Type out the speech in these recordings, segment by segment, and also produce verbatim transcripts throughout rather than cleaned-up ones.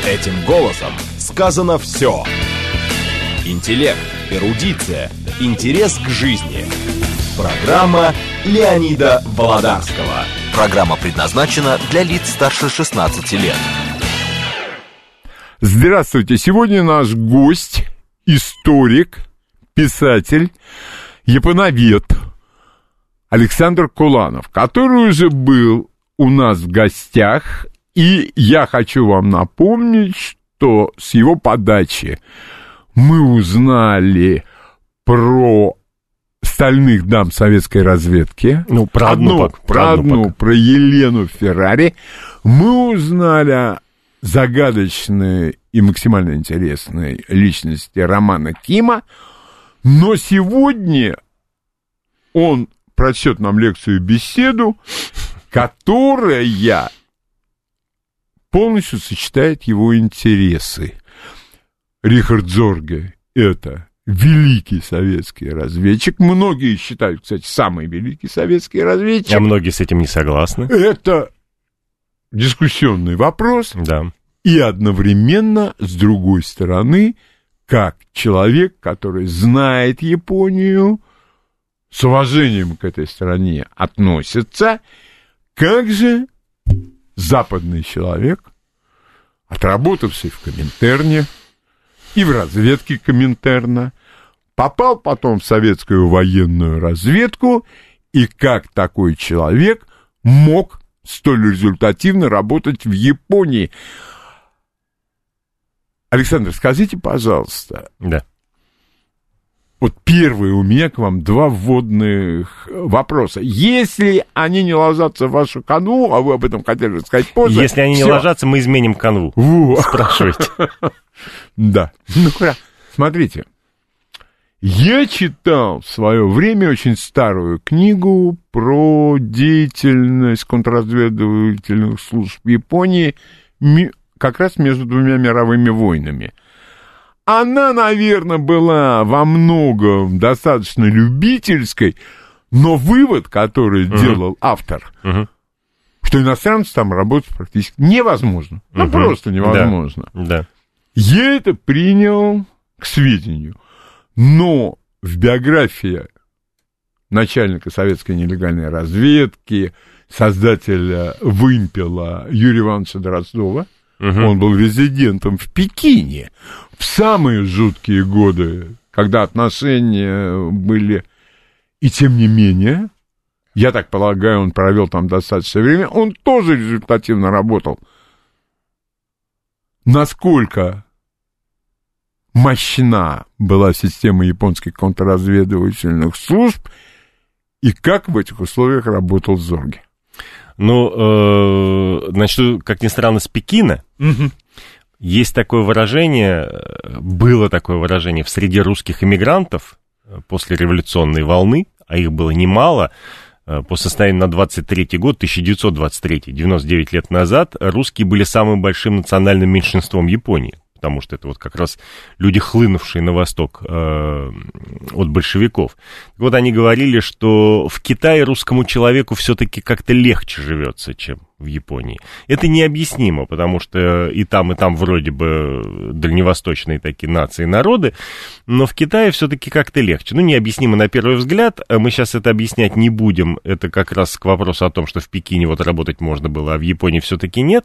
Этим голосом сказано все. Интеллект, эрудиция, интерес к жизни. Программа Леонида Володарского. Программа предназначена для лиц старше шестнадцати лет. Здравствуйте. Сегодня наш гость, историк, писатель, японовед Александр Куланов, который уже был у нас в гостях. И я хочу вам напомнить, что с его подачи мы узнали про стальных дам советской разведки. Ну, про одну, одну, про, про, одну, одну про Елену Феррари. Мы узнали о загадочной и максимально интересной личности Романа Кима. Но сегодня он прочтет нам лекцию-беседу, которая полностью сочетает его интересы. Рихард Зорге — это великий советский разведчик. Многие считают, кстати, самый великий советский разведчик. А многие с этим не согласны. Это дискуссионный вопрос. Да. И одновременно, с другой стороны, как человек, который знает Японию, с уважением к этой стране относится, как же западный человек, отработавший в Коминтерне и в разведке Коминтерна, попал потом в советскую военную разведку, и как такой человек мог столь результативно работать в Японии. Александр, скажите, пожалуйста, да. Вот первые у меня к вам два вводных вопроса. Если они не ложатся в вашу канву, а вы об этом хотели рассказать позже... Если они всё. не ложатся, мы изменим канву. Во. Спрашивайте. Да. Ну, смотрите. Я читал в свое время очень старую книгу про деятельность контрразведывательных служб Японии как раз между двумя мировыми войнами. Она, наверное, была во многом достаточно любительской, но вывод, который uh-huh. делал автор, uh-huh. что иностранцам там работать практически невозможно. Uh-huh. Ну, просто невозможно. Да. Да. Я это принял к сведению. Но в биографии начальника советской нелегальной разведки, создателя «Вымпела» Юрия Ивановича Дроздова, uh-huh. он был резидентом в Пекине в самые жуткие годы, когда отношения были, и тем не менее, я так полагаю, он провел там достаточное время, он тоже результативно работал. Насколько мощна была система японских контрразведывательных служб, и как в этих условиях работал Зорге? Ну, э, значит, как ни странно, с Пекина угу. есть такое выражение, было такое выражение в среде русских эмигрантов после революционной волны, а их было немало, по состоянию на двадцать третий год, тысяча девятьсот двадцать третий, девяносто девять лет назад, русские были самым большим национальным меньшинством Японии, потому что это вот как раз люди, хлынувшие на восток э, от большевиков. Так вот, они говорили, что в Китае русскому человеку все-таки как-то легче живется, чем в Японии. Это необъяснимо, потому что и там, и там вроде бы дальневосточные такие нации и народы, но в Китае все-таки как-то легче. Ну, необъяснимо на первый взгляд, мы сейчас это объяснять не будем, это как раз к вопросу о том, что в Пекине вот работать можно было, а в Японии все-таки нет.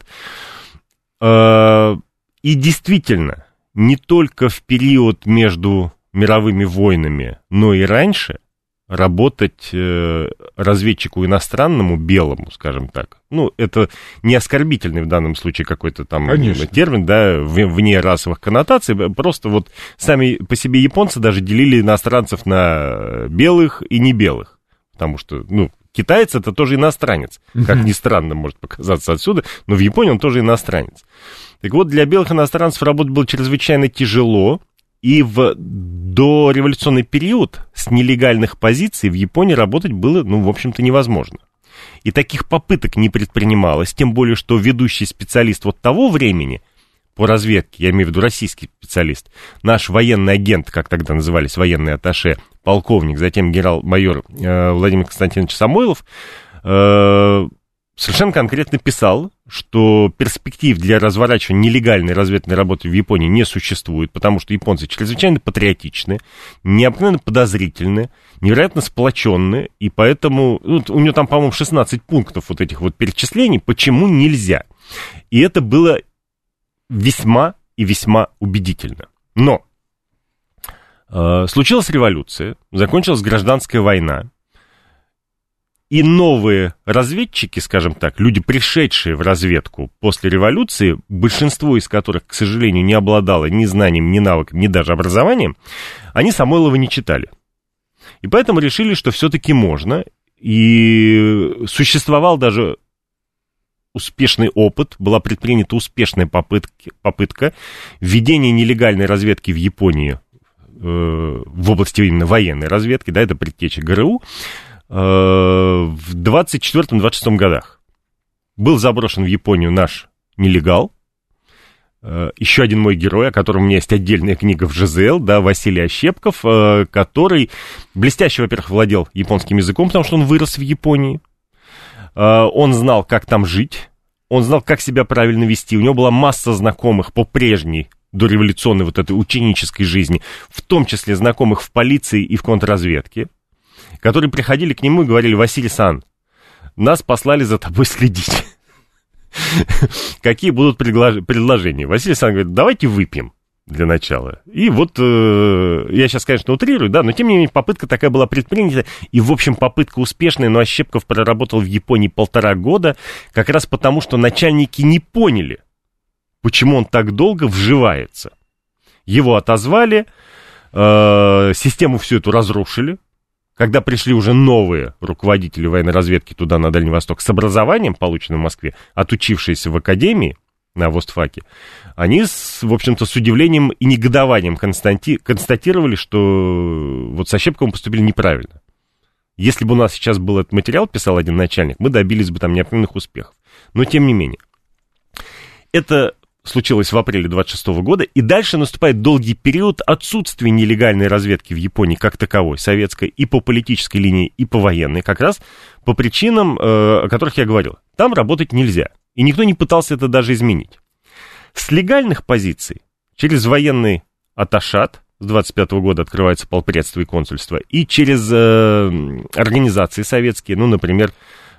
И действительно, не только в период между мировыми войнами, но и раньше работать э, разведчику иностранному, белому, скажем так, ну, это не оскорбительный в данном случае какой-то там Конечно. термин, да, вне расовых коннотаций, просто вот сами по себе японцы даже делили иностранцев на белых и не белых, потому что, ну, китаец — это тоже иностранец, как ни странно может показаться отсюда, но в Японии он тоже иностранец. Так вот, для белых иностранцев работать было чрезвычайно тяжело, и в дореволюционный период с нелегальных позиций в Японии работать было, ну, в общем-то, невозможно. И таких попыток не предпринималось, тем более, что ведущий специалист вот того времени по разведке, я имею в виду российский специалист, наш военный агент, как тогда назывались, военный атташе, полковник, затем генерал-майор э, Владимир Константинович Самойлов, э, совершенно конкретно писал, что перспектив для разворачивания нелегальной разведывательной работы в Японии не существует, потому что японцы чрезвычайно патриотичны, необыкновенно подозрительны, невероятно сплоченны, и поэтому, ну, у него там, по-моему, шестнадцать пунктов вот этих вот перечислений, почему нельзя. И это было весьма и весьма убедительно. Но э, случилась революция, закончилась гражданская война, и новые разведчики, скажем так, люди, пришедшие в разведку после революции, большинство из которых, к сожалению, не обладало ни знанием, ни навыком, ни даже образованием, они Самойлова не читали. И поэтому решили, что все-таки можно, и существовал даже успешный опыт, была предпринята успешная попытка, попытка введения нелегальной разведки в Японии э, в области именно военной разведки, да, это предтеча ГРУ, в двадцать четвёртом — двадцать шестом годах. Был заброшен в Японию наш нелегал, еще один мой герой, о котором у меня есть отдельная книга в ЖЗЛ, да, Василий Ощепков, который блестяще, во-первых, владел японским языком, потому что он вырос в Японии, он знал, как там жить, он знал, как себя правильно вести, у него была масса знакомых по прежней дореволюционной вот этой ученической жизни, в том числе знакомых в полиции и в контрразведке, которые приходили к нему и говорили: Василий-сан, нас послали за тобой следить. Какие будут предложения? Василий-сан говорит: давайте выпьем для начала. И вот, э, я сейчас, конечно, утрирую, да, но тем не менее попытка такая была предпринята, и, в общем, попытка успешная, но Ощепков проработал в Японии полтора года, как раз потому, что начальники не поняли, почему он так долго вживается. Его отозвали, э, систему всю эту разрушили. Когда пришли уже новые руководители военной разведки туда, на Дальний Восток, с образованием, полученным в Москве, отучившиеся в академии на Востфаке, они, с, в общем-то, с удивлением и негодованием констати... констатировали, что вот с Ощепковым поступили неправильно. Если бы у нас сейчас был этот материал, писал один начальник, мы добились бы там неопределенных успехов. Но, тем не менее, это случилось в апреле двадцать шестого года, и дальше наступает долгий период отсутствия нелегальной разведки в Японии как таковой, советской, и по политической линии, и по военной, как раз по причинам, э, о которых я говорил. Там работать нельзя, и никто не пытался это даже изменить. С легальных позиций, через военный атташат, с двадцать пятого года открывается полпредство и консульство, и через э, организации советские, ну, например,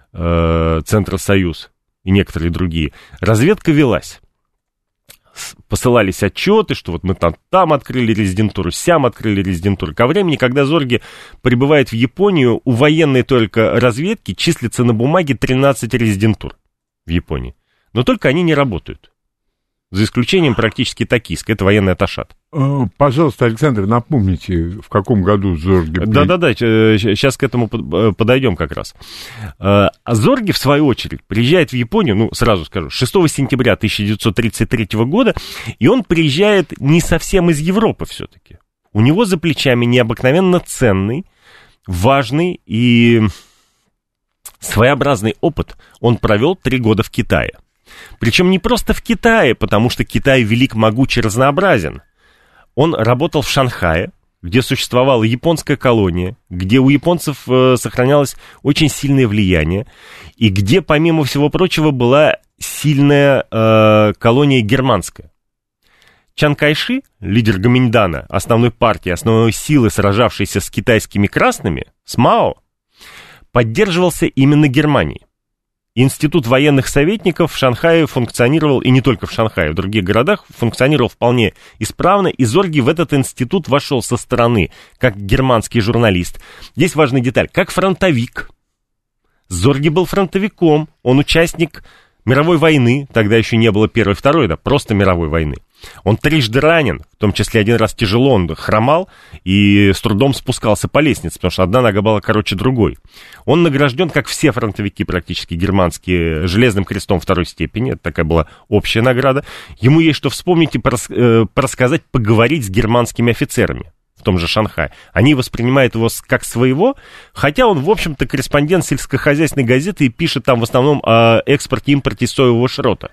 э, Центр Союз и некоторые другие, разведка велась. Посылались отчеты, что вот мы там, там открыли резидентуру, сям открыли резидентуру. Ко времени, когда Зорге прибывает в Японию, у военной только разведки числится на бумаге тринадцать резидентур в Японии. Но только они не работают. За исключением практически токийской, это военный атташат. Пожалуйста, Александр, напомните, в каком году Зорге... Да-да-да, сейчас к этому подойдем как раз. А Зорге, в свою очередь, приезжает в Японию, ну, сразу скажу, шестого сентября тысяча девятьсот тридцать третьего года, и он приезжает не совсем из Европы все-таки. У него за плечами необыкновенно ценный, важный и своеобразный опыт. Он провел три года в Китае. Причем не просто в Китае, потому что Китай велик, могуч и разнообразен. Он работал в Шанхае, где существовала японская колония, где у японцев э, сохранялось очень сильное влияние, и где, помимо всего прочего, была сильная э, колония германская. Чан Кайши, лидер Гоминьдана, основной партии, основной силы, сражавшейся с китайскими красными, с Мао, поддерживался именно Германией. Институт военных советников в Шанхае функционировал, и не только в Шанхае, в других городах, функционировал вполне исправно, и Зорге в этот институт вошел со стороны, как германский журналист. Здесь важная деталь, как фронтовик. Зорге был фронтовиком, он участник мировой войны, тогда еще не было Первой и Второй, да, просто мировой войны. Он трижды ранен, в том числе один раз тяжело, он хромал и с трудом спускался по лестнице, потому что одна нога была короче другой. Он награжден, как все фронтовики практически германские, Железным крестом второй степени, это такая была общая награда. Ему есть что вспомнить и порас, э, порассказать, поговорить с германскими офицерами в том же Шанхае. Они воспринимают его как своего, хотя он, в общем-то, корреспондент сельскохозяйственной газеты и пишет там в основном о экспорте и импорте соевого шрота.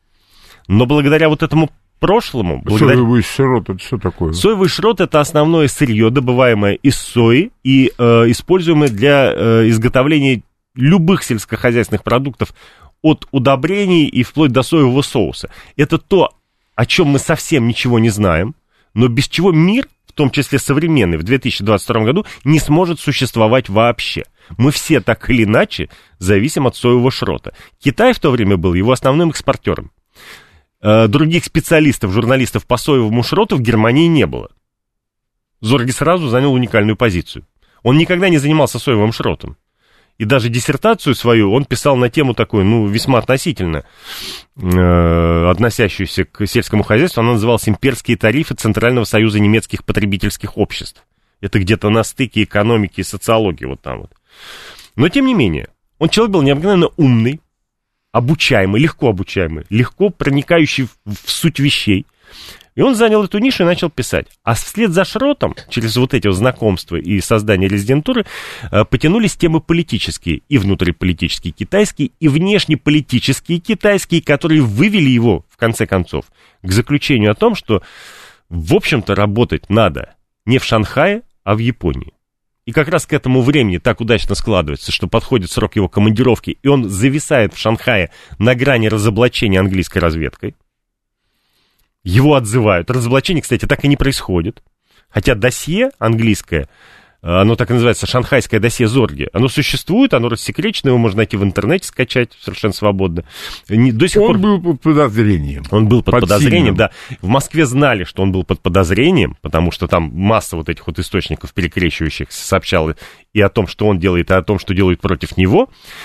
Но благодаря вот этому прошлому... Благодаря... Соевый шрот, это что такое? Соевый шрот — это основное сырье, добываемое из сои и э, используемое для э, изготовления любых сельскохозяйственных продуктов, от удобрений и вплоть до соевого соуса. Это то, о чем мы совсем ничего не знаем, но без чего мир, в том числе современный, в две тысячи двадцать втором году не сможет существовать вообще. Мы все так или иначе зависим от соевого шрота. Китай в то время был его основным экспортером. Других специалистов, журналистов по соевому шроту в Германии не было. Зорге сразу занял уникальную позицию. Он никогда не занимался соевым шротом. И даже диссертацию свою он писал на тему такую, ну, весьма относительно э, относящуюся к сельскому хозяйству. Она называлась «Имперские тарифы Центрального союза немецких потребительских обществ». Это где-то на стыке экономики и социологии, вот там вот. Но, тем не менее, он человек был необыкновенно умный, обучаемый, легко обучаемый, легко проникающий в, в суть вещей. И он занял эту нишу и начал писать. А вслед за шротом, через вот эти вот знакомства и создание резидентуры, потянулись темы политические, и внутриполитические китайские, и внешнеполитические китайские, которые вывели его, в конце концов, к заключению о том, что, в общем-то, работать надо не в Шанхае, а в Японии. И как раз к этому времени так удачно складывается, что подходит срок его командировки, и он зависает в Шанхае на грани разоблачения английской разведкой. Его отзывают. Разоблачение, кстати, так и не происходит. Хотя досье английское, оно так и называется, шанхайское досье Зорге, оно существует, оно рассекречено, его можно найти в интернете, скачать совершенно свободно. Не, до сих он пор... был под подозрением. Он был под, под подозрением, сильным. да. В Москве знали, что он был под подозрением, потому что там масса вот этих вот источников перекрещивающихся сообщала и о том, что он делает, и о том, что делают против него.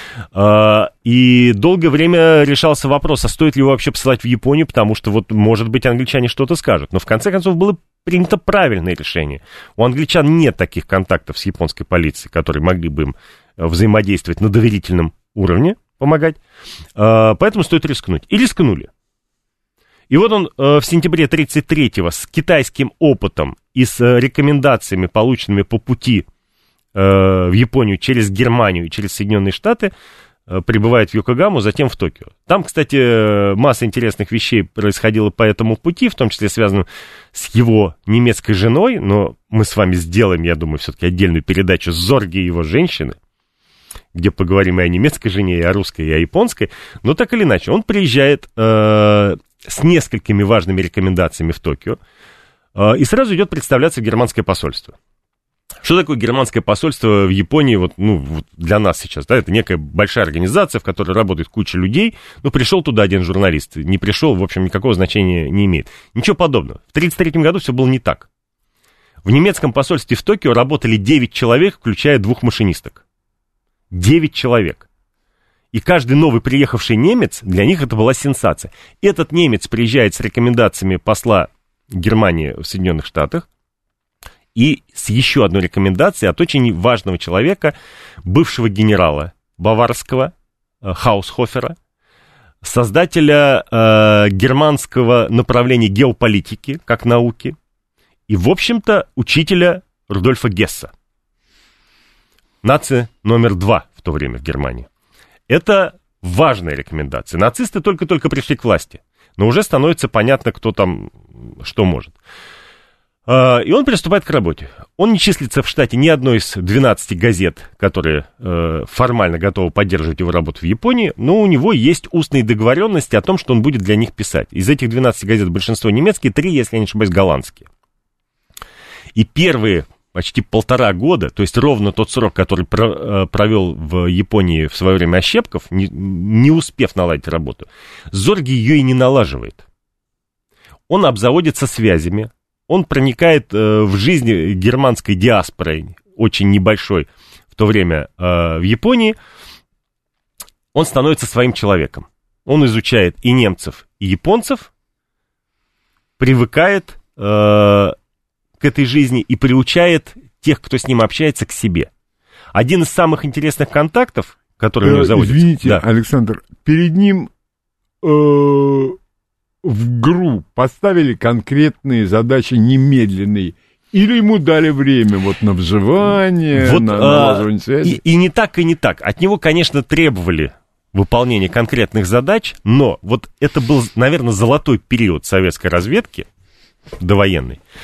И долгое время решался вопрос, а стоит ли его вообще посылать в Японию, потому что вот, может быть, англичане что-то скажут. Но в конце концов было принято правильное решение. У англичан нет таких контактов с японской полицией, которые могли бы им взаимодействовать на доверительном уровне, помогать. Поэтому стоит рискнуть. И рискнули. И вот он в сентябре тридцать третьего с китайским опытом и с рекомендациями, полученными по пути в Японию через Германию и через Соединенные Штаты, прибывает в Йокогаму, затем в Токио. Там, кстати, масса интересных вещей происходила по этому пути, в том числе связанных с его немецкой женой, но мы с вами сделаем, я думаю, все-таки отдельную передачу «Зорге и его женщины», где поговорим и о немецкой жене, и о русской, и о японской. Но так или иначе, он приезжает э, с несколькими важными рекомендациями в Токио э, и сразу идет представляться в германское посольство. Что такое германское посольство в Японии, вот, ну, вот для нас сейчас, да, это некая большая организация, в которой работает куча людей, ну, пришел туда один журналист, не пришел, в общем, никакого значения не имеет. Ничего подобного. В тридцать третьем году все было не так. В немецком посольстве в Токио работали девять человек, включая двух машинисток. девять человек. И каждый новый приехавший немец, для них это была сенсация. Этот немец приезжает с рекомендациями посла Германии в Соединенных Штатах, и с еще одной рекомендацией от очень важного человека, бывшего генерала баварского, э, Хаусхофера, создателя э, германского направления геополитики, как науки, и, в общем-то, учителя Рудольфа Гесса. Нация номер два в то время в Германии. Это важная рекомендация. Нацисты только-только пришли к власти, но уже становится понятно, кто там что может. И он приступает к работе. Он не числится в штате ни одной из двенадцати газет, которые э, формально готовы поддерживать его работу в Японии, но у него есть устные договоренности о том, что он будет для них писать. Из этих двенадцати газет большинство немецкие, три, если я не ошибаюсь, голландские. И первые почти полтора года, то есть ровно тот срок, который про, э, провел в Японии в свое время Ощепков, не, не успев наладить работу, Зорге ее и не налаживает. Он обзаводится связями. Он проникает э, в жизнь германской диаспоры, очень небольшой в то время э, в Японии. Он становится своим человеком. Он изучает и немцев, и японцев, привыкает э, к этой жизни и приучает тех, кто с ним общается, к себе. Один из самых интересных контактов, который у него заводится... Извините, да. Александр, перед ним... Э- в ГРУ поставили конкретные задачи немедленные, или ему дали время вот на вживание, вот, на налаживание связи? И, и не так, и не так. От него, конечно, требовали выполнения конкретных задач, но вот это был, наверное, золотой период советской разведки, довоенной,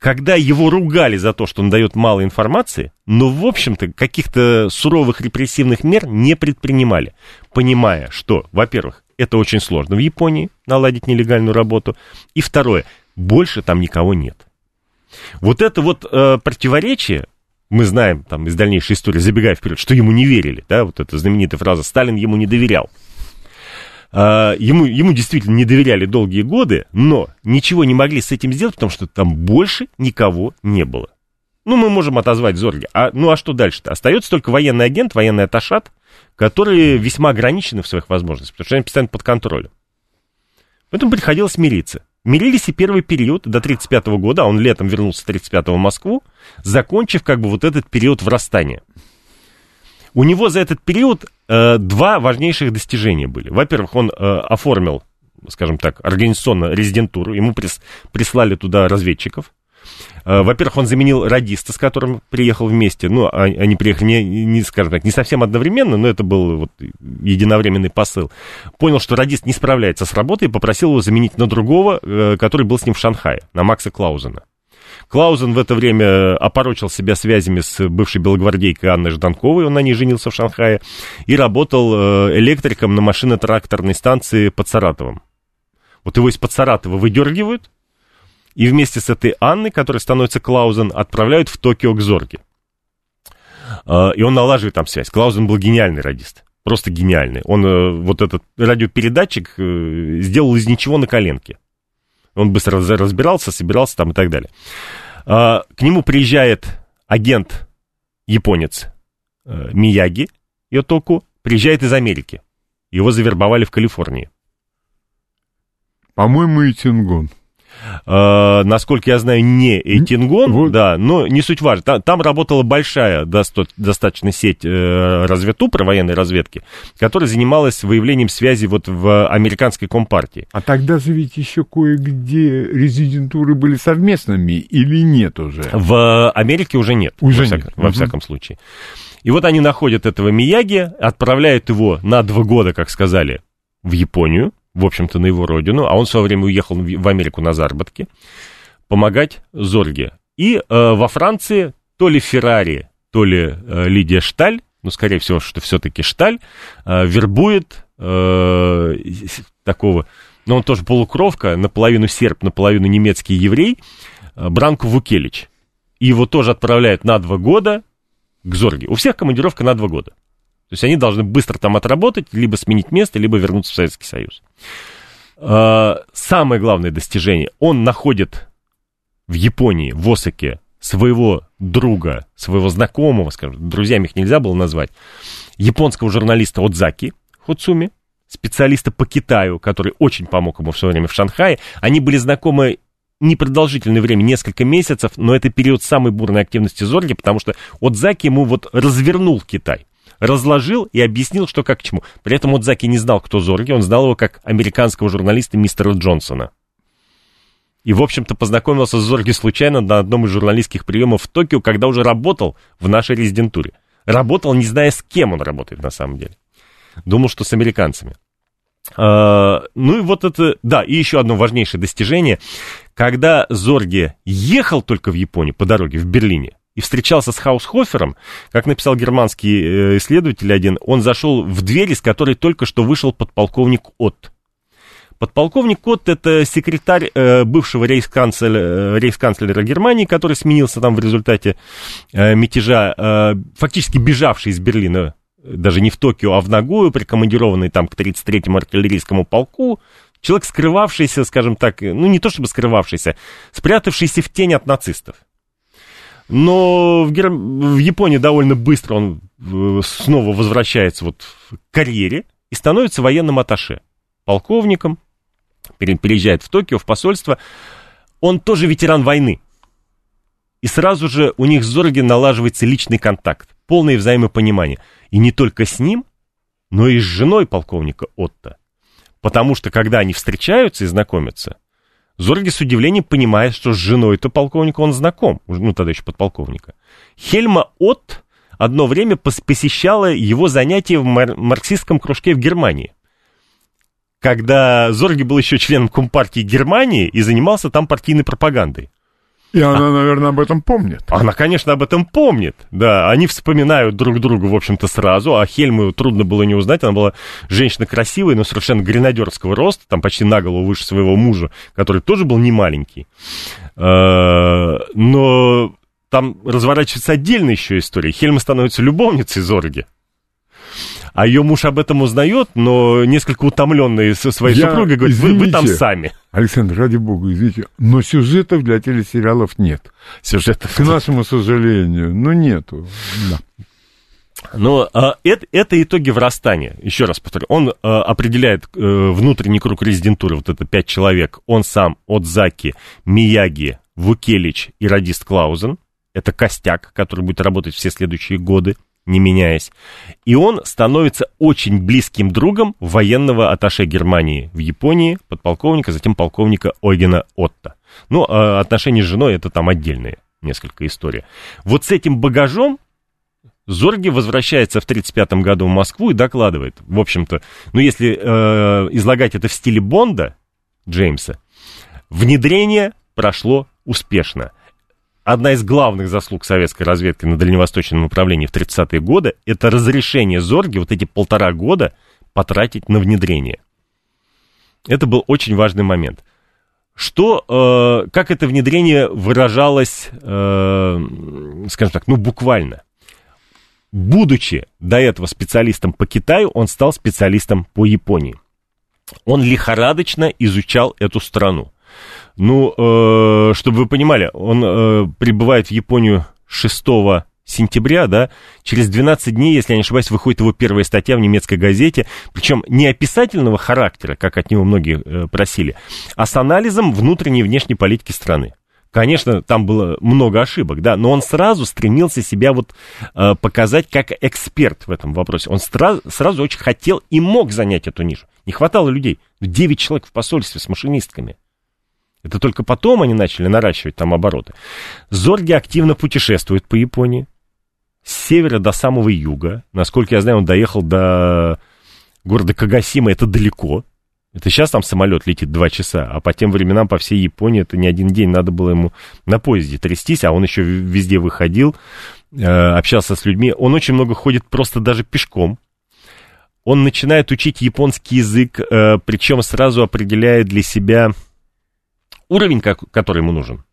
когда его ругали за то, что он дает мало информации, но, в общем-то, каких-то суровых репрессивных мер не предпринимали, понимая, что, во-первых, это очень сложно в Японии наладить нелегальную работу, и второе, больше там никого нет. Вот это вот э, противоречие, мы знаем там из дальнейшей истории, забегая вперед, что ему не верили, да, вот эта знаменитая фраза «Сталин ему не доверял». Uh, ему, ему действительно не доверяли долгие годы, но ничего не могли с этим сделать, потому что там больше никого не было. Ну, мы можем отозвать Зорге. А, ну, а что дальше-то? Остается только военный агент, военный атташат, которые весьма ограничены в своих возможностях, потому что они постоянно под контролем. Поэтому приходилось мириться. Мирились и первый период до тридцать пятого года, а он летом вернулся тридцать пятого в Москву, закончив как бы вот этот период врастания. У него за этот период э, два важнейших достижения были. Во-первых, он э, оформил, скажем так, организационно резидентуру, ему прис, прислали туда разведчиков. Э, во-первых, он заменил радиста, с которым приехал вместе. Ну, они приехали, не, не, скажем так, не совсем одновременно, но это был вот единовременный посыл. Понял, что радист не справляется с работой, и попросил его заменить на другого, э, который был с ним в Шанхае, на Макса Клаузена. Клаузен в это время опорочил себя связями с бывшей белогвардейкой Анной Жданковой, он на ней женился в Шанхае, и работал электриком на машино-тракторной станции под Саратовом. Вот его из-под Саратова выдергивают, и вместе с этой Анной, которая становится Клаузен, отправляют в Токио к Зорге. И он налаживает там связь. Клаузен был гениальный радист, просто гениальный. Он вот этот радиопередатчик сделал из ничего на коленке. Он быстро разбирался, собирался там и так далее. А, к нему приезжает агент, японец э, Мияги Йотоку, приезжает из Америки. Его завербовали в Калифорнии. По-моему, Эйтингон. А, насколько я знаю, не Эйтингон, вот. Да, но не суть важно. Там, там работала большая доста- достаточно сеть э, разведупра, военной разведки, которая занималась выявлением связи вот в американской компартии. А тогда же ведь еще кое-где резидентуры были совместными или нет уже? В Америке уже нет, уже во, всяк, нет. во угу. всяком случае. И вот они находят этого Мияги, отправляют его на два года, как сказали, в Японию, в общем-то, на его родину, а он в свое время уехал в Америку на заработки, помогать Зорге. И э, во Франции то ли Феррари, то ли э, Лидия Шталь, ну, скорее всего, что все-таки Шталь, э, вербует э, такого, ну, он тоже полукровка, наполовину серб, наполовину немецкий еврей, э, Бранко Вукелич. И его тоже отправляют на два года к Зорге. У всех командировка на два года. То есть они должны быстро там отработать, либо сменить место, либо вернуться в Советский Союз. Самое главное достижение. Он находит в Японии, в Осаке, своего друга, своего знакомого, скажем, друзьями их нельзя было назвать, японского журналиста Одзаки Хоцуми, специалиста по Китаю, который очень помог ему в свое время в Шанхае. Они были знакомы непродолжительное время, несколько месяцев, но это период самой бурной активности Зорги, потому что Одзаки ему вот развернул Китай. Разложил и объяснил, что как к чему. При этом Одзаки не знал, кто Зорги, он знал его как американского журналиста мистера Джонсона. И, в общем-то, познакомился с Зорги случайно на одном из журналистских приемов в Токио, когда уже работал в нашей резидентуре. Работал, не зная, с кем он работает на самом деле. Думал, что с американцами. А, ну и вот это, да, и еще одно важнейшее достижение. Когда Зорге ехал только в Японию по дороге в Берлине, и встречался с Хаусхофером, как написал германский исследователь один, он зашел в дверь, из которой только что вышел подполковник Отт. Подполковник Отт — это секретарь э, бывшего рейхсканцлера, рейхсканцлера Германии, который сменился там в результате э, мятежа, э, фактически бежавший из Берлина, даже не в Токио, а в Нагою, прикомандированный там к тридцать третьему артиллерийскому полку. Человек, скрывавшийся, скажем так, ну не то чтобы скрывавшийся, спрятавшийся в тень от нацистов. Но в, Гер... в Японии довольно быстро он снова возвращается вот к карьере и становится военным атташе, полковником, переезжает в Токио, в посольство. Он тоже ветеран войны. И сразу же у них с Зорге налаживается личный контакт, полное взаимопонимание. И не только с ним, но и с женой полковника Отто. Потому что, когда они встречаются и знакомятся, Зорге с удивлением понимает, что с женой-то полковника он знаком, ну тогда еще подполковника. Хельма Отт одно время посещала его занятия в мар- марксистском кружке в Германии, когда Зорге был еще членом Компартии Германии и занимался там партийной пропагандой. И она, наверное, об этом помнит. Она, конечно, об этом помнит, да. Они вспоминают друг друга, в общем-то, сразу. А Хельму трудно было не узнать. Она была женщина красивая, но совершенно гренадерского роста, там почти на голову выше своего мужа, который тоже был немаленький. Но там разворачивается отдельная еще история. Хельма становится любовницей Зорге. А ее муж об этом узнает, но несколько утомленный со своей Я, супругой говорит, вы, вы там сами. Александр, ради бога, извините, но сюжетов для телесериалов нет. Сюжетов. К нашему сожалению, ну нету. Да. Но а, это, это итоги врастания. Еще раз повторю, он а, определяет а, внутренний круг резидентуры, вот это пять человек. Он сам, Отзаки, Мияги, Вукелич и радист Клаузен. Это костяк, который будет работать все следующие годы, не меняясь. И он становится очень близким другом военного атташе Германии в Японии, подполковника, затем полковника Ойгена Отто. Ну, а отношения с женой — это там отдельная несколько история. Вот с этим багажом Зорге возвращается в тридцать пятом году в Москву и докладывает. В общем-то, ну, если э, излагать это в стиле Бонда, Джеймса, внедрение прошло успешно. Одна из главных заслуг советской разведки на дальневосточном направлении в тридцатые годы — это разрешение Зорге вот эти полтора года потратить на внедрение. Это был очень важный момент. Что, э, как это внедрение выражалось, э, скажем так, ну, буквально. Будучи до этого специалистом по Китаю, он стал специалистом по Японии. Он лихорадочно изучал эту страну. Ну, э, чтобы вы понимали, он э, прибывает в Японию шестого сентября, да, через двенадцать дней, если я не ошибаюсь, выходит его первая статья в немецкой газете, причем не описательного характера, как от него многие э, просили, а с анализом внутренней и внешней политики страны. Конечно, там было много ошибок, да, но он сразу стремился себя вот э, показать как эксперт в этом вопросе. Он стра- сразу очень хотел и мог занять эту нишу. Не хватало людей. девять человек в посольстве с машинистками. Это только потом они начали наращивать там обороты. Зорге активно путешествует по Японии. С севера до самого юга. Насколько я знаю, он доехал до города Кагасима. Это далеко. Это сейчас там самолет летит два часа. А по тем временам по всей Японии это не один день. Надо было ему на поезде трястись. А он еще везде выходил, общался с людьми. Он очень много ходит просто даже пешком. Он начинает учить японский язык. Причем сразу определяет для себя уровень, который ему нужен.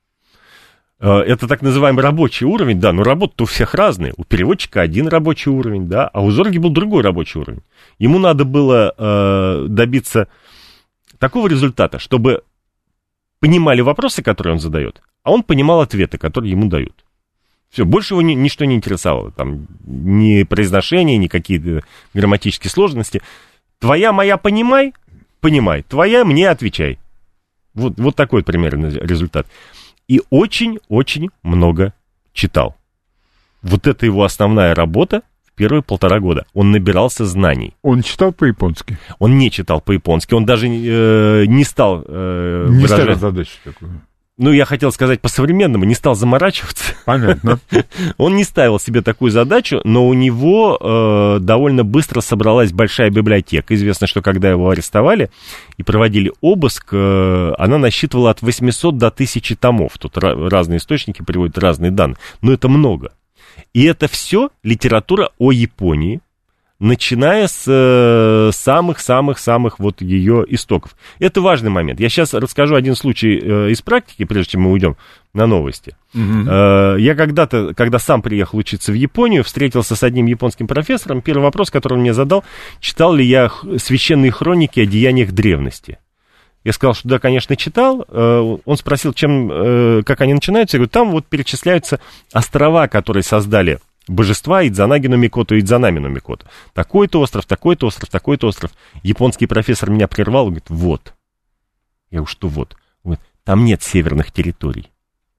Это так называемый рабочий уровень, да, но работы-то у всех разные. У переводчика один рабочий уровень, да, а у Зорге был другой рабочий уровень. Ему надо было э, добиться такого результата, чтобы понимали вопросы, которые он задает, а он понимал ответы, которые ему дают. Все, больше его ни, ничто не интересовало. Там ни произношение, ни какие-то грамматические сложности. Твоя, моя, понимай, понимай. Твоя, мне отвечай. Вот, вот такой примерно результат. И очень-очень много читал. Вот это его основная работа в первые полтора года. Он набирался знаний. Он читал по-японски? Он не читал по-японски. Он даже э, не стал э, не выражать... ставил задачу такую. Ну, я хотел сказать по-современному, не стал заморачиваться. Понятно. Он не ставил себе такую задачу, но у него э, довольно быстро собралась большая библиотека. Известно, что когда его арестовали и проводили обыск, э, она насчитывала от восьмисот до тысячи томов. Тут ra- разные источники приводят разные данные, но это много. И это все литература о Японии, начиная с самых-самых-самых вот ее истоков. Это важный момент. Я сейчас расскажу один случай э, из практики, прежде чем мы уйдем на новости. Угу. Э, я когда-то, когда сам приехал учиться в Японию, встретился с одним японским профессором. Первый вопрос, который он мне задал, читал ли я священные хроники о деяниях древности. Я сказал, что да, конечно, читал. Э, он спросил, чем, э, как они начинаются. Я говорю, там вот перечисляются острова, которые создали божества Идзанаги но Микото и Идзанами но Микото. Такой-то остров, такой-то остров, такой-то остров. Японский профессор меня прервал и говорит, вот. Я говорю, что вот? Он говорит, там нет северных территорий.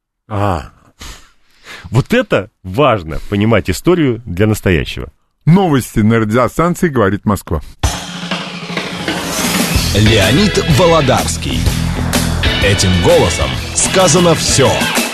А. Вот это важно, понимать историю для настоящего. Новости на радиостанции «Говорит Москва». Леонид Володарский. Этим голосом сказано все.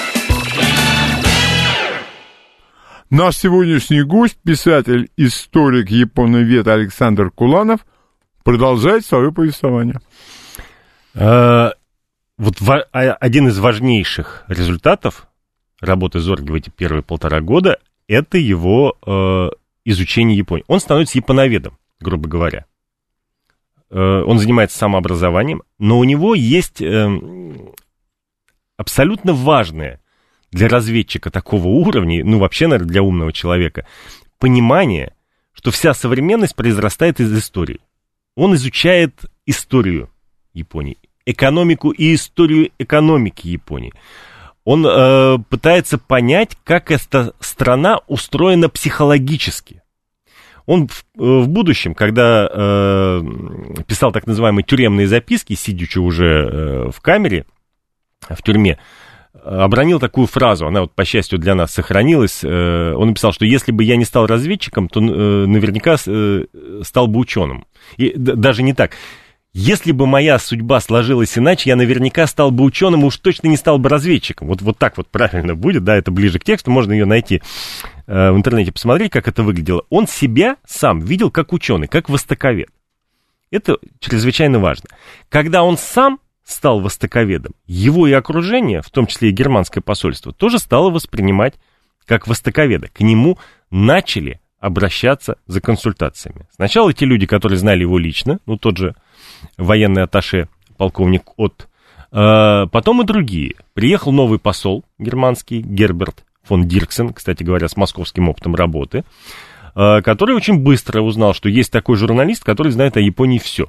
Наш сегодняшний гость, писатель, историк, японовед Александр Куланов, продолжает свое повествование. вот во, один из важнейших результатов работы Зорге в эти первые полтора года — это его э, изучение Японии. Он становится японоведом, грубо говоря. Э, он занимается самообразованием, но у него есть э, абсолютно важное для разведчика такого уровня, ну вообще, наверное, для умного человека, понимание, что вся современность произрастает из истории. Он изучает историю Японии, экономику и историю экономики Японии. Он э, пытается понять, как эта страна устроена психологически. Он в, в будущем, когда э, писал так называемые тюремные записки, сидячи уже э, в камере, в тюрьме, обронил такую фразу, она вот, по счастью, для нас сохранилась. Э, он написал, что если бы я не стал разведчиком, то э, наверняка э, стал бы ученым. И д- даже не так. Если бы моя судьба сложилась иначе, я наверняка стал бы ученым, и уж точно не стал бы разведчиком. Вот, вот так вот правильно будет, да, это ближе к тексту, можно ее найти э, в интернете, посмотреть, как это выглядело. Он себя сам видел как ученый, как востоковед. Это чрезвычайно важно. Когда он сам стал востоковедом, его и окружение, в том числе и германское посольство, тоже стало воспринимать как востоковеда. К нему начали обращаться за консультациями. Сначала те люди, которые знали его лично, ну, тот же военный атташе, полковник Отт, э, потом и другие. Приехал новый посол германский, Герберт фон Дирксен, кстати говоря, с московским опытом работы, э, который очень быстро узнал, что есть такой журналист, который знает о Японии все.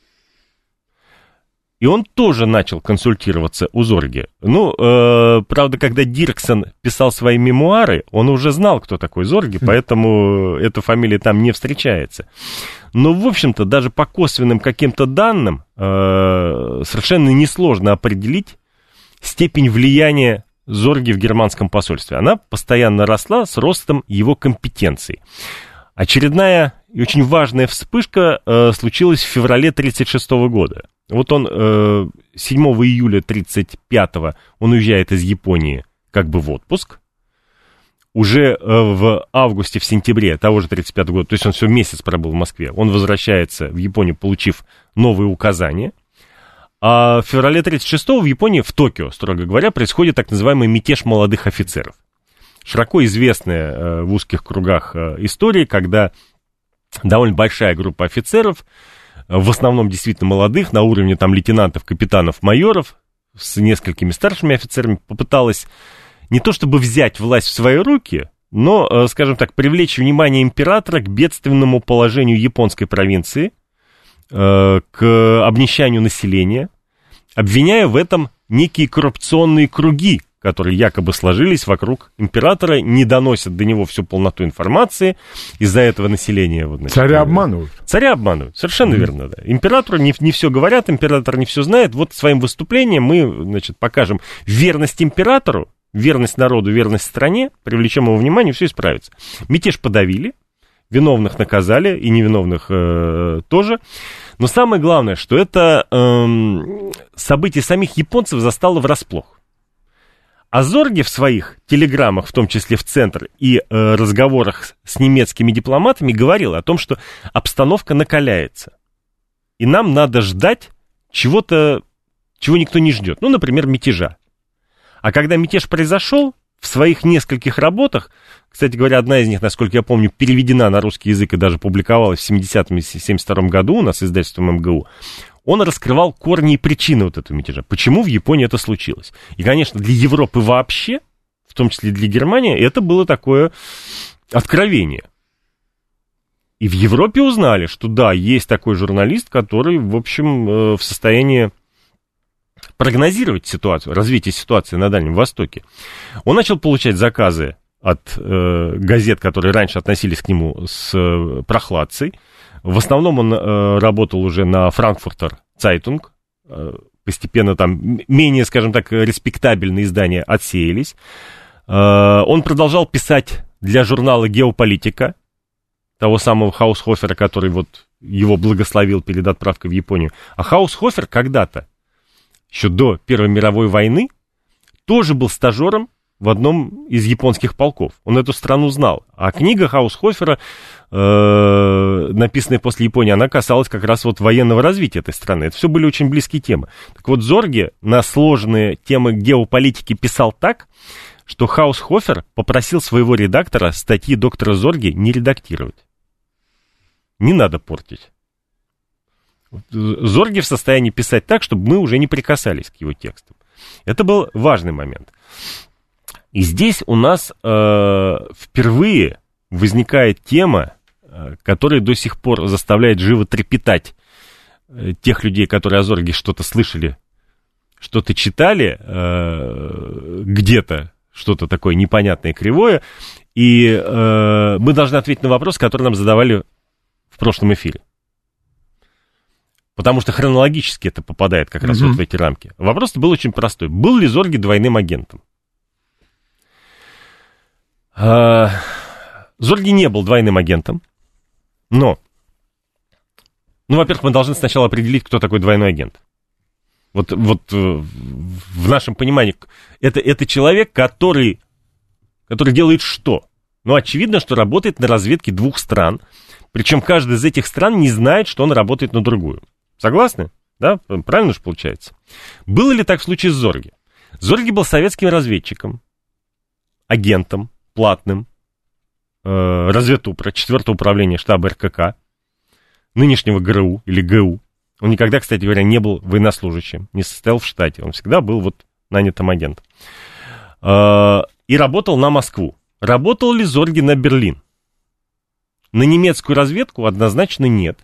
И он тоже начал консультироваться у Зорге. Ну, э, правда, когда Дирксен писал свои мемуары, он уже знал, кто такой Зорге, поэтому эта фамилия там не встречается. Но, в общем-то, даже по косвенным каким-то данным э, совершенно несложно определить степень влияния Зорге в германском посольстве. Она постоянно росла с ростом его компетенций. Очередная и очень важная вспышка э, случилась в феврале тысяча девятьсот тридцать шестого года. Вот он э, седьмого июля тридцать пятого он уезжает из Японии как бы в отпуск. Уже э, в августе, в сентябре того же тридцать пятого года, то есть он всего месяц пробыл в Москве, он возвращается в Японию, получив новые указания. А в феврале тридцать шестого в Японии, в Токио, строго говоря, происходит так называемый мятеж молодых офицеров. Широко известная э, в узких кругах э, история, когда довольно большая группа офицеров, в основном действительно молодых, на уровне там лейтенантов, капитанов, майоров, с несколькими старшими офицерами, попыталась не то чтобы взять власть в свои руки, но, скажем так, привлечь внимание императора к бедственному положению японской провинции, к обнищанию населения, обвиняя в этом некие коррупционные круги, которые якобы сложились вокруг императора, не доносят до него всю полноту информации, из-за этого население... Вот, значит, царя обманывают. Царя обманывают, совершенно mm-hmm. верно, да. Императору не, не все говорят, император не все знает. Вот своим выступлением мы, значит, покажем верность императору, верность народу, верность стране, привлечем его внимание, все исправится. Мятеж подавили, виновных наказали, и невиновных э, тоже. Но самое главное, что это э, событие самих японцев застало врасплох. А Зорге в своих телеграммах, в том числе в Центр, и э, разговорах с немецкими дипломатами говорил о том, что обстановка накаляется. И нам надо ждать чего-то, чего никто не ждет. Ну, например, мятежа. А когда мятеж произошел, в своих нескольких работах, кстати говоря, одна из них, насколько я помню, переведена на русский язык и даже публиковалась в семидесятом и семьдесят втором году у нас издательством эм гэ у, он раскрывал корни и причины вот этого мятежа. Почему в Японии это случилось? И, конечно, для Европы вообще, в том числе для Германии, это было такое откровение. И в Европе узнали, что да, есть такой журналист, который, в общем, в состоянии прогнозировать ситуацию, развитие ситуации на Дальнем Востоке. Он начал получать заказы от э, газет, которые раньше относились к нему с э, прохладцей. В основном он э, работал уже на Frankfurter Zeitung. Э, постепенно там менее, скажем так, респектабельные издания отсеялись. Э, он продолжал писать для журнала «Геополитика», того самого Хаусхофера, который вот его благословил перед отправкой в Японию. А Хаусхофер когда-то, еще до Первой мировой войны, тоже был стажером в одном из японских полков. Он эту страну знал. А книга Хаусхофера, э, написанная после Японии, она касалась как раз вот военного развития этой страны. Это все были очень близкие темы. Так вот, Зорге на сложные темы геополитики писал так, что Хаусхофер попросил своего редактора статьи доктора Зорге не редактировать. Не надо портить. Зорге в состоянии писать так, чтобы мы уже не прикасались к его текстам. Это был важный момент. И здесь у нас э, впервые возникает тема, э, которая до сих пор заставляет живо трепетать э, тех людей, которые о Зорге что-то слышали, что-то читали, э, где-то что-то такое непонятное, кривое. И э, мы должны ответить на вопрос, который нам задавали в прошлом эфире. Потому что хронологически это попадает как раз mm-hmm. вот в эти рамки. Вопрос был очень простой. Был ли Зорге двойным агентом? Зорге не был двойным агентом, но, ну, во-первых, мы должны сначала определить, кто такой двойной агент. Вот, вот в нашем понимании, это, это человек, который, который делает что? Ну, очевидно, что работает на разведке двух стран, причем каждая из этих стран не знает, что он работает на другую. Согласны? Да? Правильно же получается? Было ли так в случае с Зорге? Зорге был советским разведчиком, агентом, платным, э, разведупра, четвертого управления штаба эр ка ка, нынешнего гэ эр у или гэ у. Он никогда, кстати говоря, не был военнослужащим, не состоял в штате, он всегда был вот нанятым агентом. Э, и работал на Москву. Работал ли Зорге на Берлин? На немецкую разведку однозначно нет.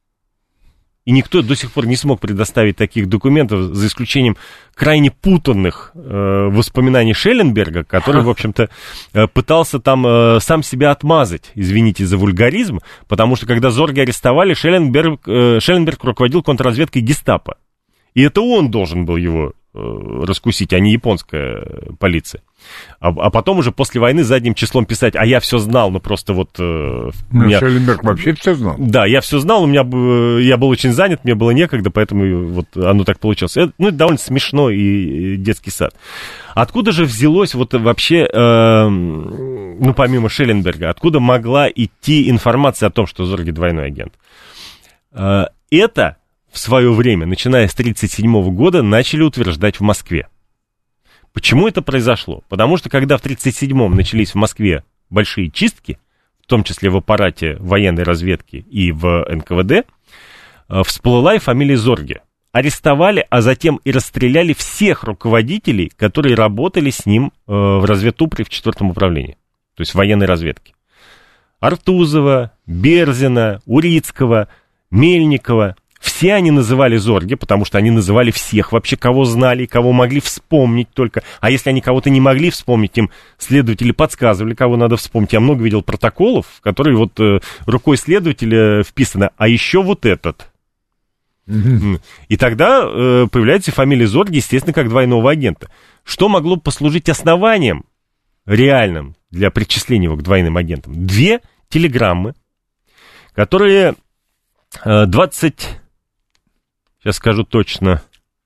И никто до сих пор не смог предоставить таких документов, за исключением крайне путанных э, воспоминаний Шелленберга, который, в общем-то, э, пытался там э, сам себя отмазать, извините за вульгаризм, потому что, когда Зорге арестовали, Шелленберг, э, Шелленберг руководил контрразведкой гестапо. И это он должен был его э, раскусить, а не японская полиция. А, а потом уже после войны задним числом писать, а я все знал, ну просто вот... Э, ну, меня... Шелленберг вообще все знал. Да, я все знал, у меня, я был очень занят, мне было некогда, поэтому вот оно так получилось. Это, ну, это довольно смешно и детский сад. Откуда же взялось вот вообще, э, ну, помимо Шелленберга, откуда могла идти информация о том, что Зорге двойной агент? Э, это в свое время, начиная с тридцать седьмого года, начали утверждать в Москве. Почему это произошло? Потому что, когда в тридцать седьмом начались в Москве большие чистки, в том числе в аппарате военной разведки и в эн ка вэ дэ, всплыла и фамилия Зорге. Арестовали, а затем и расстреляли всех руководителей, которые работали с ним в разведупре в четвертом управлении, то есть в военной разведке. Артузова, Берзина, Урицкого, Мельникова. Все они называли Зорге, потому что они называли всех вообще, кого знали, кого могли вспомнить только. А если они кого-то не могли вспомнить, им следователи подсказывали, кого надо вспомнить. Я много видел протоколов, в которые вот э, рукой следователя вписано, а еще вот этот. Mm-hmm. И тогда э, появляется фамилия Зорге, естественно, как двойного агента. Что могло послужить основанием реальным для причисления его к двойным агентам? Две телеграммы, которые э, двадцать... Сейчас скажу точно,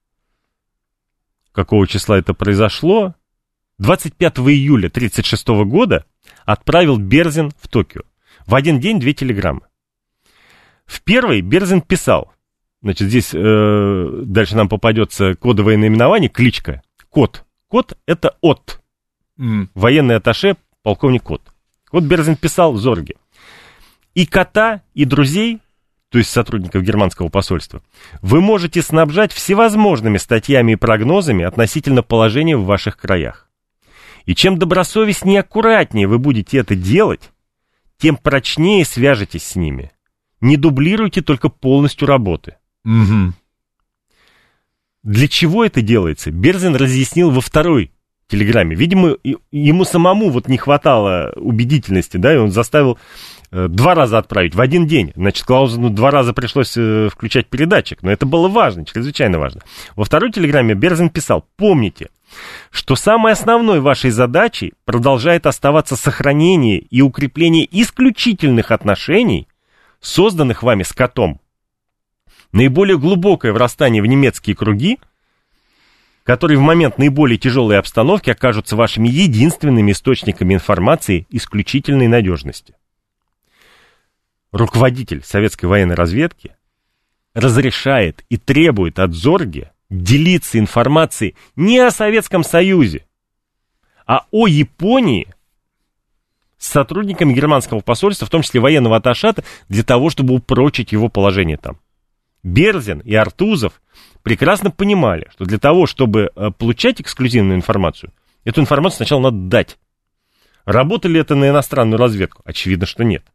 какого числа это произошло. двадцать пятого июля тысяча девятьсот тридцать шестого года отправил Берзин в Токио. В один день две телеграммы. В первой Берзин писал, значит, здесь э, дальше нам попадется кодовое наименование, кличка, Кот. Кот — это От. Mm. Военный атташе, полковник Кот. Вот Берзин писал Зорге. И кота, и друзей, то есть сотрудников германского посольства, вы можете снабжать всевозможными статьями и прогнозами относительно положения в ваших краях. И чем добросовестнее и аккуратнее вы будете это делать, тем прочнее свяжетесь с ними. Не дублируйте только полностью работы. Угу. Для чего это делается? Берзин разъяснил во второй телеграмме. Видимо, ему самому вот не хватало убедительности, да, и он заставил два раза отправить в один день. Значит, Клаузену два раза пришлось э, включать передатчик, но это было важно, чрезвычайно важно. Во второй телеграмме Берзин писал: помните, что самой основной вашей задачей продолжает оставаться сохранение и укрепление исключительных отношений, созданных вами с котом. Наиболее глубокое врастание в немецкие круги которые в момент наиболее тяжелой обстановки окажутся вашими единственными источниками информации исключительной надежности. Руководитель советской военной разведки разрешает и требует от Зорге делиться информацией не о Советском Союзе, а о Японии с сотрудниками германского посольства, в том числе военного атташата, для того, чтобы упрочить его положение там. Берзин и Артузов прекрасно понимали, что для того, чтобы получать эксклюзивную информацию, эту информацию сначала надо дать. Работали ли это на иностранную разведку? Очевидно, что нет.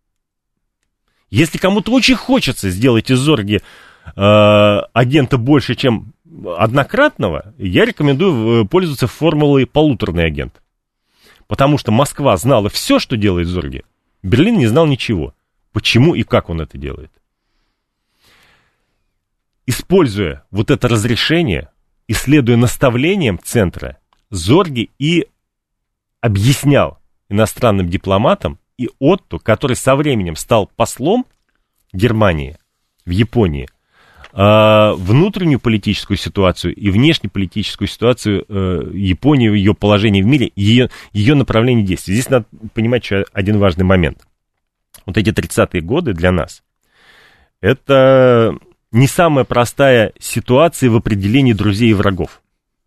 Если кому-то очень хочется сделать из Зорги э, агента больше, чем однократного, я рекомендую пользоваться формулой полуторный агент. Потому что Москва знала все, что делает Зорги. Берлин не знал ничего. Почему и как он это делает. Используя вот это разрешение, и следуя наставлениям центра, Зорги и объяснял иностранным дипломатам и Отто, который со временем стал послом Германии в Японии, внутреннюю политическую ситуацию и внешнеполитическую ситуацию Японии, ее положение в мире, ее, ее направление действий. Здесь надо понимать еще один важный момент. Вот эти тридцатые годы для нас — это не самая простая ситуация в определении друзей и врагов.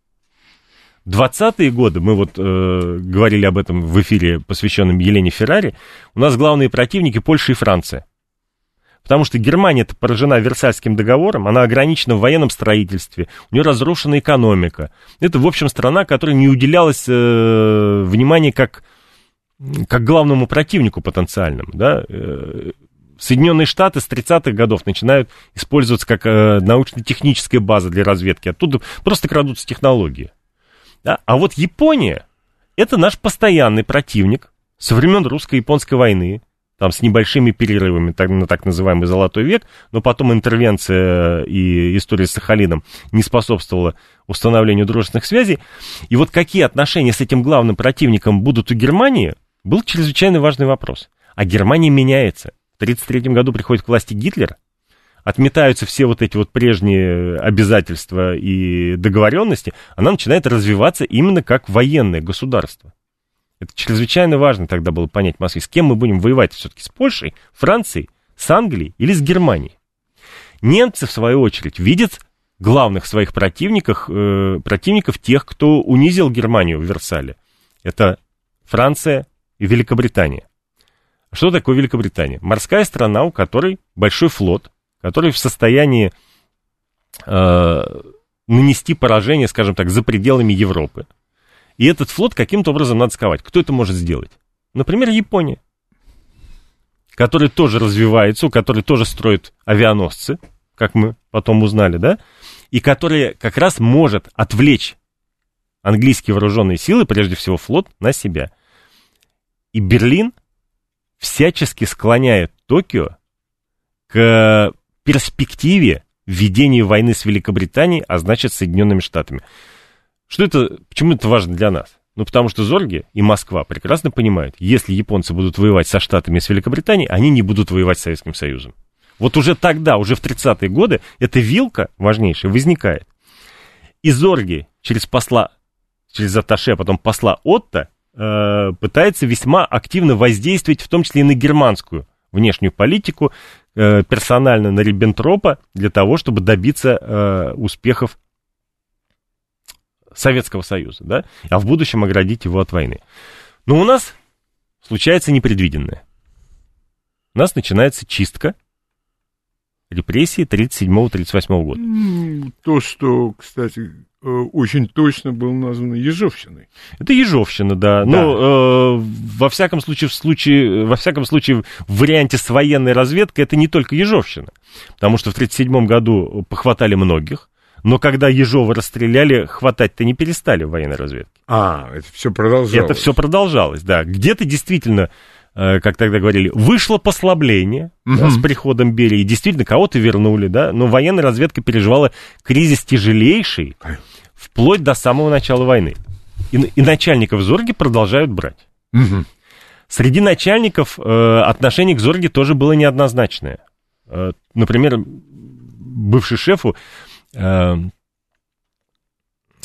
двадцатые годы, мы вот э, говорили об этом в эфире, посвященном Елене Феррари, у нас главные противники Польша и Франция. Потому что Германия-то поражена Версальским договором, она ограничена в военном строительстве, у нее разрушена экономика. Это, в общем, страна, которой не уделялось э, внимания как, как главному противнику потенциальному. Да? Соединенные Штаты с тридцатых годов начинают использоваться как э, научно-техническая база для разведки. Оттуда просто крадутся технологии. Да? А вот Япония — это наш постоянный противник со времен русско-японской войны, там с небольшими перерывами так, на так называемый Золотой век, но потом интервенция и история с Сахалином не способствовала установлению дружественных связей. И вот какие отношения с этим главным противником будут у Германии, был чрезвычайно важный вопрос. А Германия меняется. В тридцать третьем году приходит к власти Гитлер, отметаются все вот эти вот прежние обязательства и договоренности, она начинает развиваться именно как военное государство. Это чрезвычайно важно тогда было понять в Москве, с кем мы будем воевать все-таки, с Польшей, Францией, с Англией или с Германией. Немцы, в свою очередь, видят главных своих противников, э, противников тех, кто унизил Германию в Версале. Это Франция и Великобритания. Что такое Великобритания? Морская страна, у которой большой флот, который в состоянии э, нанести поражение, скажем так, за пределами Европы. И этот флот каким-то образом надо сковать. Кто это может сделать? Например, Япония, которая тоже развивается, у которой тоже строят авианосцы, как мы потом узнали, да? И которая как раз может отвлечь английские вооруженные силы, прежде всего флот, на себя. И Берлин всячески склоняет Токио к перспективе введения войны с Великобританией, а значит, с Соединенными Штатами. Что это, почему это важно для нас? Ну, потому что Зорге и Москва прекрасно понимают, если японцы будут воевать со Штатами и с Великобританией, они не будут воевать с Советским Союзом. Вот уже тогда, уже в тридцатые годы, эта вилка важнейшая возникает. И Зорге через посла, через атташе, а потом посла Отто, э, пытается весьма активно воздействовать, в том числе и на германскую внешнюю политику, э, персонально на Риббентропа, для того, чтобы добиться э, успехов Советского Союза, да, а в будущем оградить его от войны. Но у нас случается непредвиденное. У нас начинается чистка, репрессии тридцать седьмого — тридцать восьмого года. То, что, кстати, очень точно было названо Ежовщиной. Это Ежовщина, да. да. Но э, во всяком случае, в случае, во всяком случае, в варианте с военной разведкой это не только Ежовщина. Потому что в тридцать седьмом году похватали многих. Но когда Ежова расстреляли, хватать-то не перестали в военной разведке. А, это все продолжалось. Это все продолжалось, да. Где-то действительно, э, как тогда говорили, вышло послабление угу. да, с приходом Берии. Действительно, кого-то вернули, да. Но военная разведка переживала кризис тяжелейший, вплоть до самого начала войны. И, и начальников Зорги продолжают брать. Угу. Среди начальников э, отношение к Зорге тоже было неоднозначное. Э, например, бывший шефу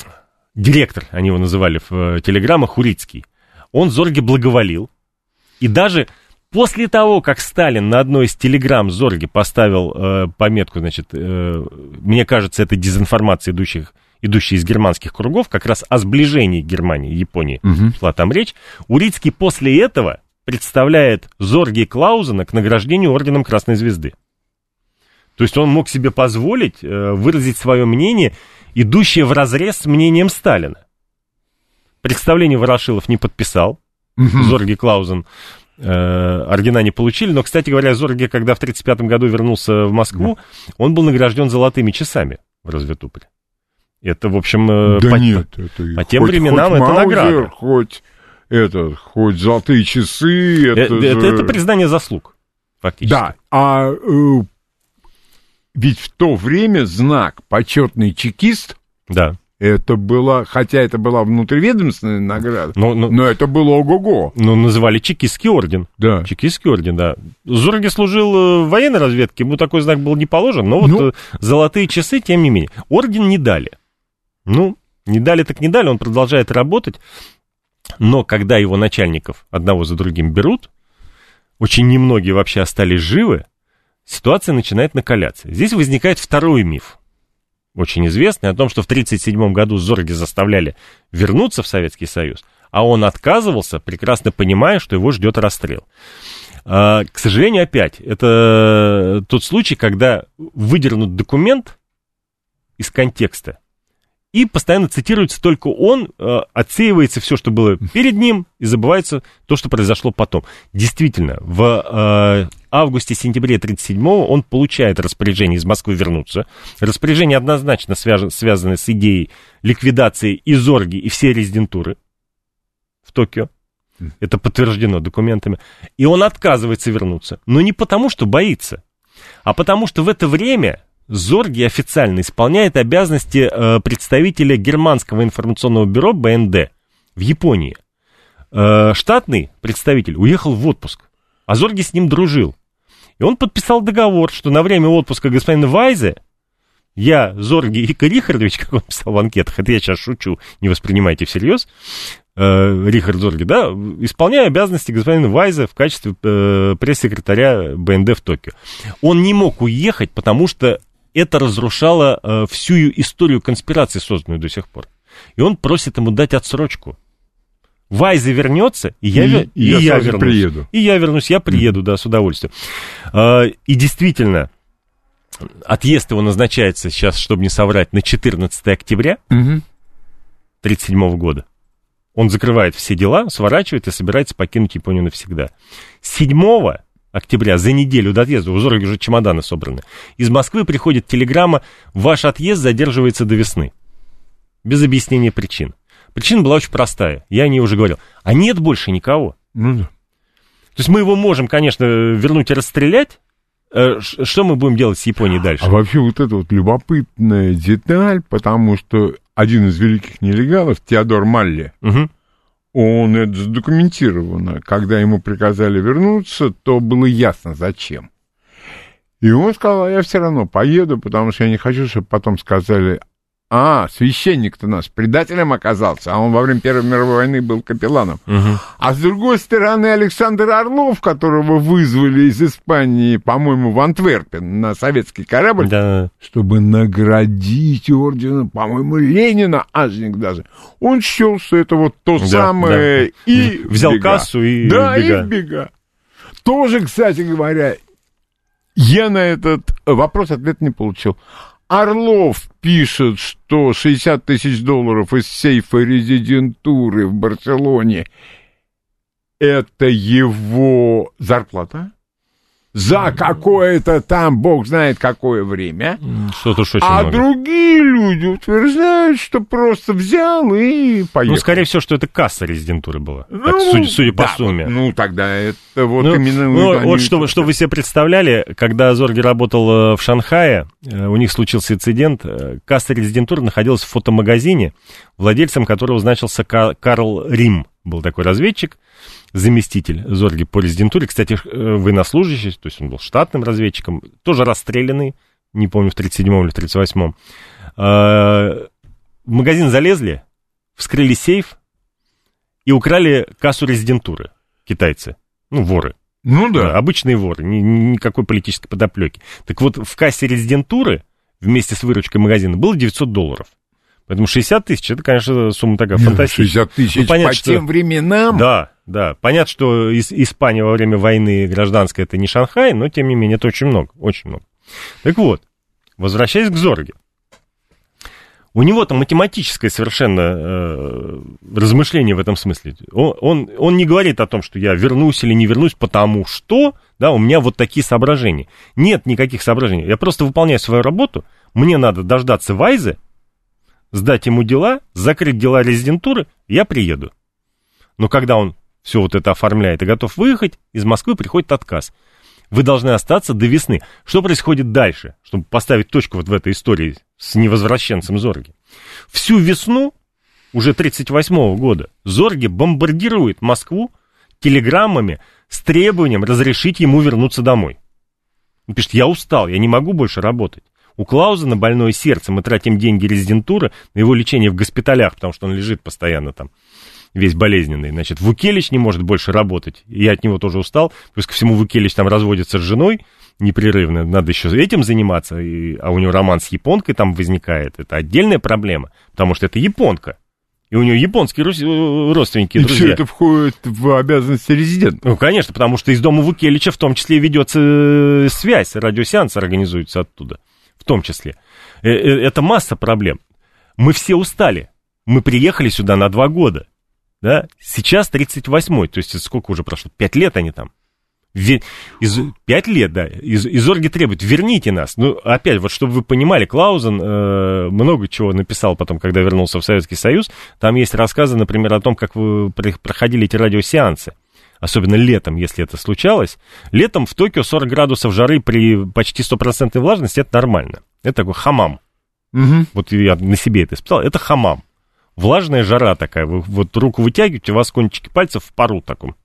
директор, они его называли в телеграммах, Урицкий, он Зорге благоволил. И даже после того, как Сталин на одной из телеграмм Зорге поставил э, пометку, значит, э, мне кажется, это дезинформация, идущих, идущая из германских кругов, как раз о сближении Германии и Японии угу. шла там речь, Урицкий после этого представляет Зорге и Клаузена к награждению орденом Красной Звезды. То есть он мог себе позволить э, выразить свое мнение, идущее вразрез с мнением Сталина. Представление Ворошилов не подписал, угу. Зорге и Клаузен э, ордена не получили, но, кстати говоря, Зорге, когда в тридцать пятом году вернулся в Москву, он был награжден золотыми часами в Разведуполе. Это, в общем, э, да по, нет, это по тем хоть, временам хоть это Маузер, награда. Хоть, это, хоть золотые часы. Это, это, же... это, это признание заслуг, фактически. Да, а э, ведь в то время знак «почетный чекист», да. это было, хотя это была внутриведомственная награда, но, но, но это было ого-го. Ну, называли чекистский орден. Да. Чекистский орден, да. Зорге служил в военной разведке, ему такой знак был не положен, но ну, вот золотые часы, тем не менее. Орден не дали. Ну, не дали так не дали, он продолжает работать, но когда его начальников одного за другим берут, очень немногие вообще остались живы, ситуация начинает накаляться. Здесь возникает второй миф, очень известный, о том, что в тысяча девятьсот тридцать седьмом году Зорге заставляли вернуться в Советский Союз, а он отказывался, прекрасно понимая, что его ждет расстрел. А, к сожалению, опять, это тот случай, когда выдернут документ из контекста, и постоянно цитируется только он, э, отсеивается все, что было перед ним, и забывается то, что произошло потом. Действительно, в э, августе-сентябре тридцать седьмого он получает распоряжение из Москвы вернуться. Распоряжение однозначно свяжено, связано с идеей ликвидации и Зорге, и всей резидентуры в Токио. Это подтверждено документами. И он отказывается вернуться. Но не потому, что боится, а потому, что в это время Зорге официально исполняет обязанности э, представителя германского информационного бюро бэ эн дэ в Японии. Э, штатный представитель уехал в отпуск, а Зорге с ним дружил. И он подписал договор, что на время отпуска господина Вайзе я, Зорге Ика Рихардович, как он писал в анкетах, это я сейчас шучу, не воспринимайте всерьез, э, Рихард Зорге, да, исполняю обязанности господина Вайзе в качестве э, пресс-секретаря бэ эн дэ в Токио. Он не мог уехать, потому что это разрушало э, всю историю конспирации, созданную до сих пор. И он просит ему дать отсрочку. Вайзе вернется, и я, и, и я, я вернусь. Приеду. И я вернусь, я приеду, mm. да, с удовольствием. Э, и действительно, отъезд его назначается сейчас, чтобы не соврать, на четырнадцатое октября mm-hmm. тридцать седьмого года. Он закрывает все дела, сворачивает и собирается покинуть Японию навсегда. седьмого октября, за неделю до отъезда, у Зорге уже чемоданы собраны, из Москвы приходит телеграмма: ваш отъезд задерживается до весны. Без объяснения причин. Причина была очень простая, я о ней уже говорил. А нет больше никого. Ну да. То есть мы его можем, конечно, вернуть и расстрелять. Что мы будем делать с Японией дальше? А вообще вот эта вот любопытная деталь, потому что один из великих нелегалов, Теодор Малли, угу. он это задокументировано. Когда ему приказали вернуться, то было ясно, зачем. И он сказал: я все равно поеду, потому что я не хочу, чтобы потом сказали: а, священник-то наш предателем оказался, а он во время Первой мировой войны был капелланом. Угу. А с другой стороны, Александр Орлов, которого вызвали из Испании, по-моему, в Антверпен на советский корабль, да. чтобы наградить орденом, по-моему, Ленина, ажник даже, он счел, что это вот то да, самое, да. и взял бега. кассу и да, бега. и бега. Тоже, кстати говоря, я на этот вопрос ответ не получил. Орлов пишет, что шестьдесят тысяч долларов из сейфа резидентуры в Барселоне — это его зарплата за какое-то там, бог знает какое время. Что-то уж очень а много. Другие люди утверждают, что просто взял и поехал. Ну, скорее всего, что это касса резидентуры была, ну, так, судя, судя да, по сумме. Ну, тогда это вот ну, именно... Ну, вот что, что вы себе представляли, когда Зорге работал в Шанхае, у них случился инцидент, касса резидентуры находилась в фотомагазине, владельцем которого значился Карл Рим, был такой разведчик, заместитель Зорге по резидентуре, кстати, военнослужащий, то есть он был штатным разведчиком, тоже расстрелянный, не помню, в тридцать седьмом или в тридцать восьмом. В магазин залезли, вскрыли сейф и украли кассу резидентуры, китайцы, ну, воры. Ну да. Да, обычные воры, ни, никакой политической подоплеки. Так вот, в кассе резидентуры вместе с выручкой магазина было девятьсот долларов. Поэтому шестьдесят тысяч, это, конечно, сумма такая фантастическая. шестьдесят тысяч ну, понятно, по что... тем временам? Да, да. Понятно, что Ис- Испания во время войны гражданской это не Шанхай, но, тем не менее, это очень много, очень много. Так вот, возвращаясь к Зорге. У него там математическое совершенно э, размышление в этом смысле. Он, он, он не говорит о том, что я вернусь или не вернусь, потому что, да, у меня вот такие соображения. Нет никаких соображений. Я просто выполняю свою работу. Мне надо дождаться Вайза, сдать ему дела, закрыть дела резидентуры, я приеду. Но когда он все вот это оформляет и готов выехать, из Москвы приходит отказ. Вы должны остаться до весны. Что происходит дальше, чтобы поставить точку вот в этой истории с невозвращенцем Зорги? Всю весну, уже тридцать восьмого года, Зорги бомбардирует Москву телеграммами с требованием разрешить ему вернуться домой. Он пишет, я устал, я не могу больше работать. У Клаузена больное сердце, мы тратим деньги резидентуры на его лечение в госпиталях, потому что он лежит постоянно там, весь болезненный. Значит, Вукелич не может больше работать, я от него тоже устал. Плюс ко всему Вукелич там разводится с женой непрерывно, надо еще этим заниматься, и, а у него роман с японкой там возникает. Это отдельная проблема, потому что это японка. И у нее японские родственники, и друзья. все это входит в обязанности резидента. Ну, конечно, потому что из дома Вукелича в том числе ведется связь, радиосеансы организуются оттуда, в том числе. Это масса проблем. Мы все устали. Мы приехали сюда на два года. Да? Сейчас тридцать восьмой, то есть сколько уже прошло? Пять лет они там. Из, пять лет, да. Из, из Зорги требует, верните нас. Ну, опять, вот чтобы вы понимали, Клаузен э, много чего написал потом, когда вернулся в Советский Союз. Там есть рассказы, например, о том, как вы проходили эти радиосеансы. Особенно летом, если это случалось. Летом в Токио сорок градусов жары при почти стопроцентной влажности, это нормально. Это такой хамам. Угу. Вот я на себе это испытал. Это хамам. Влажная жара такая. Вы вот руку вытягиваете, у вас кончики пальцев в пару таком.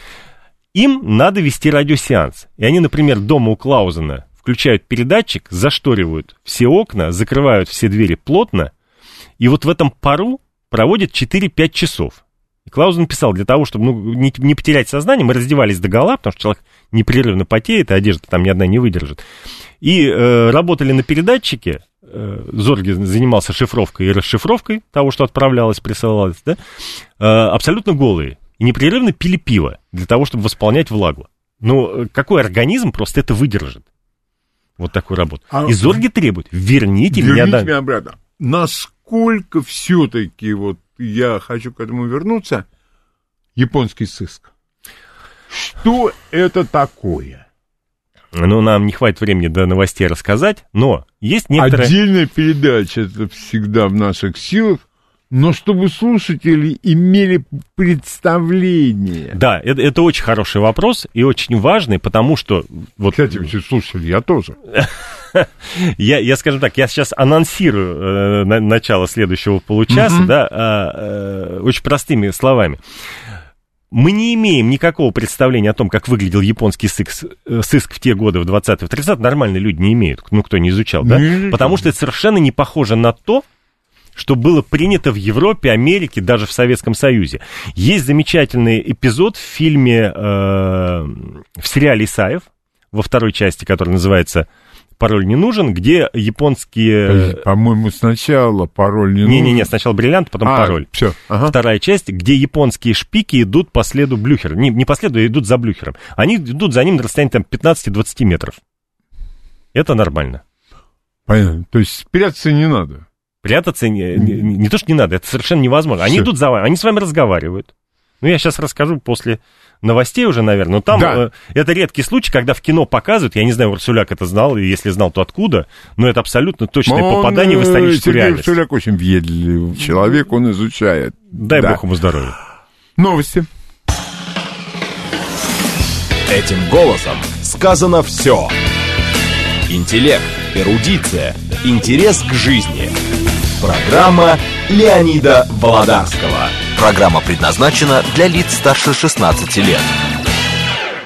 Им надо вести радиосеанс. И они, например, дома у Клаузена включают передатчик, зашторивают все окна, закрывают все двери плотно, и вот в этом пару проводят четыре-пять часов. И Клаузен писал, для того, чтобы ну, не, не потерять сознание, мы раздевались догола, потому что человек непрерывно потеет, и одежда там ни одна не выдержит. И э, работали на передатчике, э, Зорги занимался шифровкой и расшифровкой того, что отправлялось, присылалось, да, э, абсолютно голые. И непрерывно пили пиво для того, чтобы восполнять влагу. Ну, какой организм просто это выдержит? Вот такую работу. А и Зорги требует, верните, верните меня, меня обратно. Насколько все-таки, вот я хочу к этому вернуться, японский сыск? Что это такое? Ну, нам не хватит времени до новостей рассказать, но есть некоторые... Отдельная передача, это всегда в наших силах. Но чтобы слушатели имели представление. Да, это, это очень хороший вопрос и очень важный, потому что... Вот... Кстати, слушатели, я тоже. я, я, скажем так, я сейчас анонсирую э, на, начало следующего получаса, да, э, э, очень простыми словами. Мы не имеем никакого представления о том, как выглядел японский сыск, сыск в те годы, в двадцатые, в тридцатые. Нормальные люди не имеют, ну, кто не изучал, да? Не потому что это совершенно не похоже на то, что было принято в Европе, Америке, даже в Советском Союзе. Есть замечательный эпизод в фильме, э, в сериале «Исаев», во второй части, который называется «Пароль не нужен», где японские... По-моему, сначала «Пароль не нужен». Не-не-не, сначала «Бриллиант», потом а, «Пароль». Все. Ага. Вторая часть, где японские шпики идут по следу Блюхера. Не, не по следу, а идут за Блюхером. Они идут за ним на расстоянии там, пятнадцать-двадцать метров. Это нормально. Понятно. То есть прятаться не надо. Прятаться не, не, не то, что не надо, это совершенно невозможно. Они Все. идут за вами, они с вами разговаривают. Ну, я сейчас расскажу после новостей уже, наверное. Но там да. э, это редкий случай, когда в кино показывают, я не знаю, Урсуляк это знал, и если знал, то откуда, но это абсолютно точное он, попадание в историческую Сергей реальность. Урсуляк очень въедливый человек, он изучает. Дай да. бог ему здоровья. Новости. Этим голосом сказано все. Интеллект, эрудиция, интерес к жизни. Программа Леонида Володарского. Программа предназначена для лиц старше шестнадцати лет.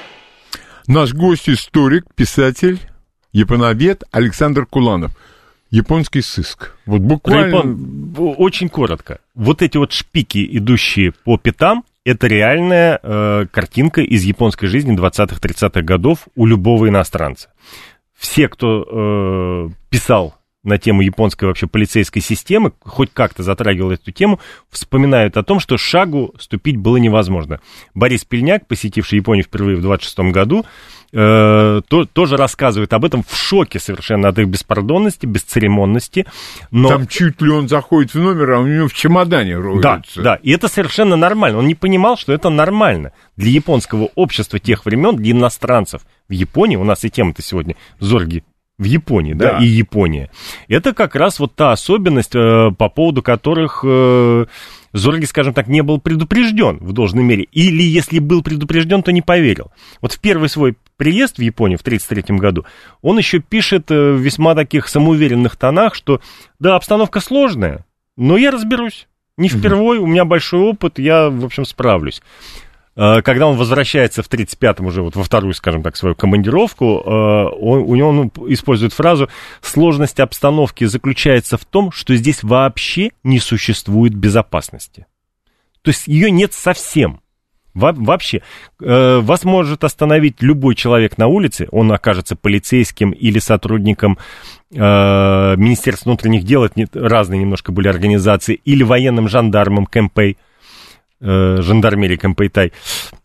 Наш гость — историк, писатель, японовед Александр Куланов. Японский сыск. Вот буквально... Япон... Очень коротко. Вот эти вот шпики, идущие по пятам, это реальная э, картинка из японской жизни двадцатых-тридцатых годов у любого иностранца. Все, кто э, писал на тему японской вообще полицейской системы, хоть как-то затрагивал эту тему, вспоминают о том, что шагу ступить было невозможно. Борис Пельняк, посетивший Японию впервые в двадцать шестом году, э, то, тоже рассказывает об этом, в шоке совершенно от их беспардонности, бесцеремонности. Но... Там чуть ли он заходит в номер, а у него в чемодане роются. Да, да, и это совершенно нормально. Он не понимал, что это нормально. Для японского общества тех времен, для иностранцев в Японии, у нас и тема-то сегодня зорги в Японии, да, да, и Япония. Это как раз вот та особенность, э, по поводу которых э, Зорги, скажем так, не был предупрежден в должной мере. Или если был предупрежден, то не поверил. Вот в первый свой приезд в Японию в тридцать третьем году он еще пишет э, в весьма таких самоуверенных тонах, что да, обстановка сложная, но я разберусь. Не впервой, у меня большой опыт, я, в общем, справлюсь. Когда он возвращается в тридцать пятом уже вот во вторую, скажем так, свою командировку, он, у него он использует фразу «сложность обстановки заключается в том, что здесь вообще не существует безопасности». То есть ее нет совсем. Во- вообще. Вас может остановить любой человек на улице, он окажется полицейским или сотрудником Министерства внутренних дел, это разные немножко были организации, или военным жандармом Кэмпэй, жандармерии Кэмпэй-тай,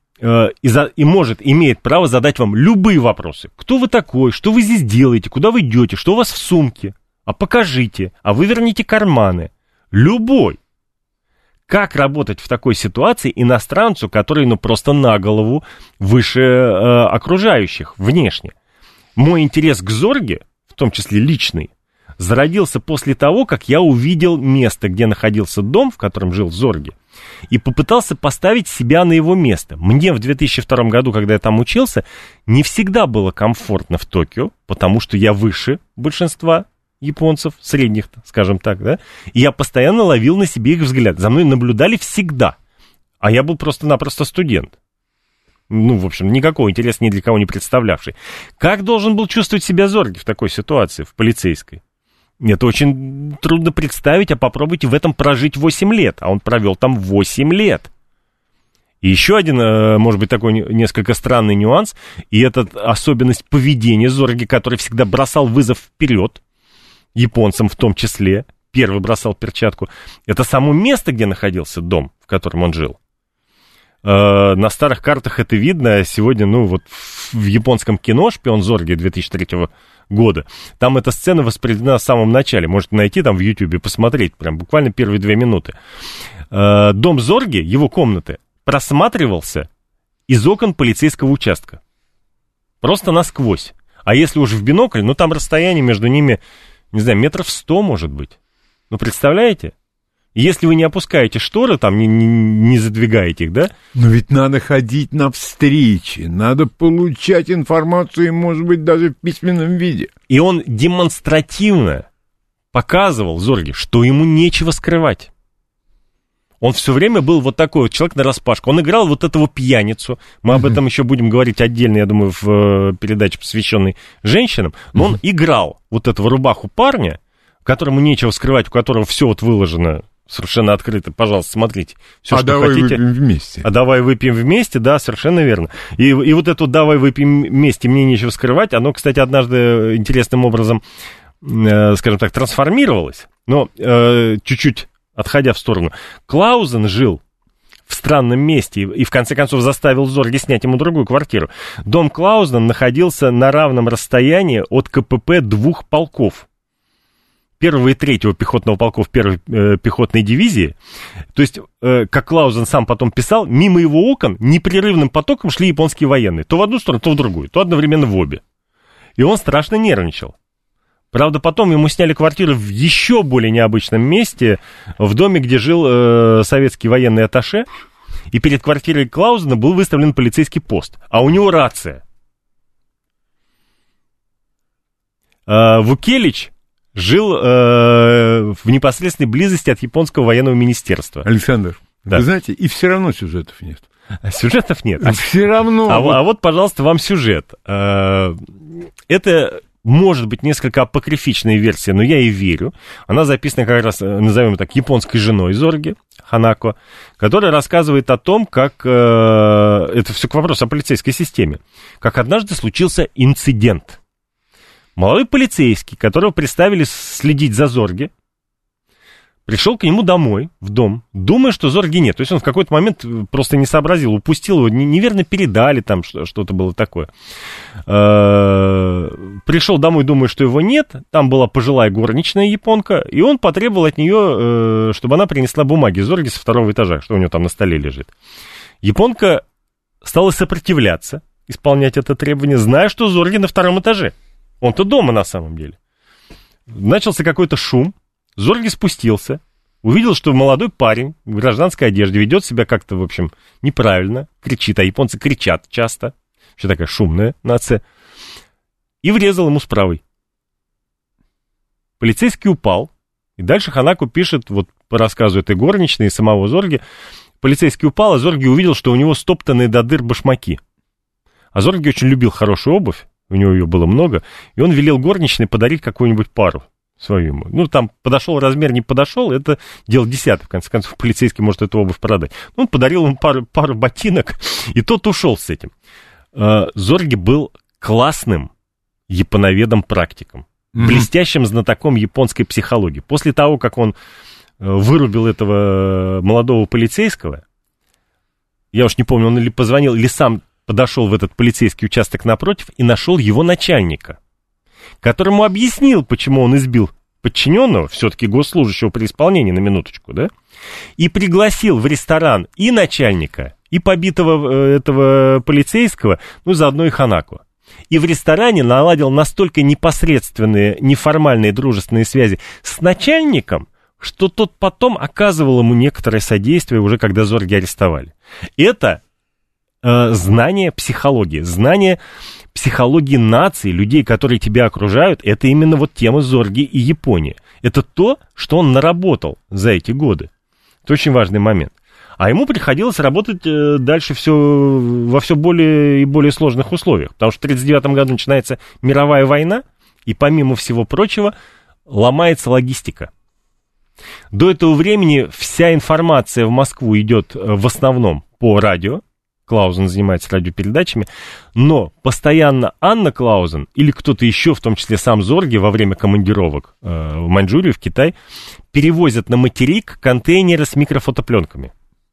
и, за, и может, имеет право задать вам любые вопросы. Кто вы такой, что вы здесь делаете, куда вы идете, что у вас в сумке, а покажите, а выверните карманы. Любой. Как работать в такой ситуации иностранцу, который, ну, просто на голову выше э, окружающих внешне? Мой интерес к Зорге, в том числе личный, зародился после того, как я увидел место, где находился дом, в котором жил Зорге, и попытался поставить себя на его место. Мне в две тысячи втором году, когда я там учился, не всегда было комфортно в Токио, потому что я выше большинства японцев, средних, скажем так, да, и я постоянно ловил на себе их взгляд. За мной наблюдали всегда, а я был просто-напросто студент. Ну, в общем, никакого интереса ни для кого не представлявший. Как должен был чувствовать себя Зорге в такой ситуации, в полицейской? Это очень трудно представить, а попробуйте в этом прожить восемь лет. А он провел там восемь лет. И еще один, может быть, такой несколько странный нюанс, и это особенность поведения Зорги, который всегда бросал вызов вперед, японцам в том числе, первый бросал перчатку. Это само место, где находился дом, в котором он жил. На старых картах это видно. Сегодня, ну, вот в японском кино «Шпион Зорги» две тысячи третьего года, там эта сцена воспроизведена в самом начале. Можете найти там в Ютьюбе, посмотреть, прям буквально первые две минуты. Дом Зорги, его комнаты, просматривался из окон полицейского участка. Просто насквозь. А если уж в бинокль, ну, там расстояние между ними, не знаю, метров сто, может быть. Ну, представляете? Если вы не опускаете шторы, там, не, не, не задвигаете их, да? Но ведь надо ходить на встречи, надо получать информацию, может быть, даже в письменном виде. И он демонстративно показывал Зорге, что ему нечего скрывать. Он все время был вот такой вот человек нараспашку. Он играл вот этого пьяницу. Мы об этом еще будем говорить отдельно, я думаю, в передаче, посвященной женщинам. Но он играл вот этого рубаху парня, которому нечего скрывать, у которого все вот выложено совершенно открыто. Пожалуйста, смотрите. Все, а что давай хотите. выпьем вместе. А давай выпьем вместе, да, совершенно верно. И, и вот это «давай выпьем вместе, мне нечего скрывать», оно, кстати, однажды интересным образом, э, скажем так, трансформировалось. Но э, чуть-чуть отходя в сторону. Клаузен жил в странном месте и, в конце концов, заставил Зорги снять ему другую квартиру. Дом Клаузена находился на равном расстоянии от КПП двух полков. Первого и третьего пехотного полков первой э, пехотной дивизии. То есть, э, как Клаузен сам потом писал, мимо его окон непрерывным потоком шли японские военные. То в одну сторону, то в другую, то одновременно в обе. И он страшно нервничал. Правда, потом ему сняли квартиру в еще более необычном месте, в доме, где жил э, советский военный атташе, и перед квартирой Клаузена был выставлен полицейский пост, а у него рация. Э, Вукелич жил э, в непосредственной близости от японского военного министерства. Александр, да. Вы знаете, и все равно сюжетов нет. Сюжетов нет. Все равно. А, а вот, пожалуйста, вам сюжет. Э, это... может быть, несколько апокрифичная версия, но я ей верю. Она записана как раз, назовем так, японской женой Зорги, Ханако, которая рассказывает о том, как... Э, это все к вопросу о полицейской системе. Как однажды случился инцидент. Молодой полицейский, которого приставили следить за Зорги, пришел к нему домой, в дом, думая, что Зорги нет. То есть он в какой-то момент просто не сообразил, упустил его, неверно передали, там что-то было такое. Пришел домой, думая, что его нет. Там была пожилая горничная японка, и он потребовал от нее, чтобы она принесла бумаги Зорги со второго этажа, что у него там на столе лежит. Японка стала сопротивляться, исполнять это требование, зная, что Зорги на втором этаже. Он-то дома на самом деле. Начался какой-то шум. Зорги спустился, увидел, что молодой парень в гражданской одежде ведет себя как-то, в общем, неправильно, кричит, а японцы кричат часто, вообще такая шумная нация, и врезал ему с правой. Полицейский упал, и дальше Ханако пишет, вот по рассказу этой горничной и самого Зорги, полицейский упал, а Зорги увидел, что у него стоптанные до дыр башмаки. А Зорги очень любил хорошую обувь, у него ее было много, и он велел горничной подарить какую-нибудь пару. Свою. Ну, там подошел размер, не подошел, это дело десятое, в конце концов, полицейский может эту обувь продать. Он подарил ему пару, пару ботинок, и тот ушел с этим. Зорги был классным японоведом-практиком, mm-hmm. блестящим знатоком японской психологии. После того, как он вырубил этого молодого полицейского, я уж не помню, он или позвонил, или сам подошел в этот полицейский участок напротив и нашел его начальника, которому объяснил, почему он избил подчиненного, все-таки госслужащего при исполнении, на минуточку, да, и пригласил в ресторан и начальника, и побитого этого полицейского, ну, заодно и Ханако. И в ресторане наладил настолько непосредственные, неформальные дружественные связи с начальником, что тот потом оказывал ему некоторое содействие, уже когда Зорги арестовали. Это э, знание психологии, знание психологии наций, людей, которые тебя окружают, это именно вот тема Зорги и Японии. Это то, что он наработал за эти годы. Это очень важный момент. А ему приходилось работать дальше все, во все более и более сложных условиях. Потому что в тысяча девятьсот тридцать девятом году начинается мировая война, и помимо всего прочего ломается логистика. До этого времени вся информация в Москву идет в основном по радио. Клаузен занимается радиопередачами, но постоянно Анна Клаузен или кто-то еще, в том числе сам Зорги, во время командировок э, в Маньчжурию, в Китай, перевозят на материк контейнеры с микрофотопленками.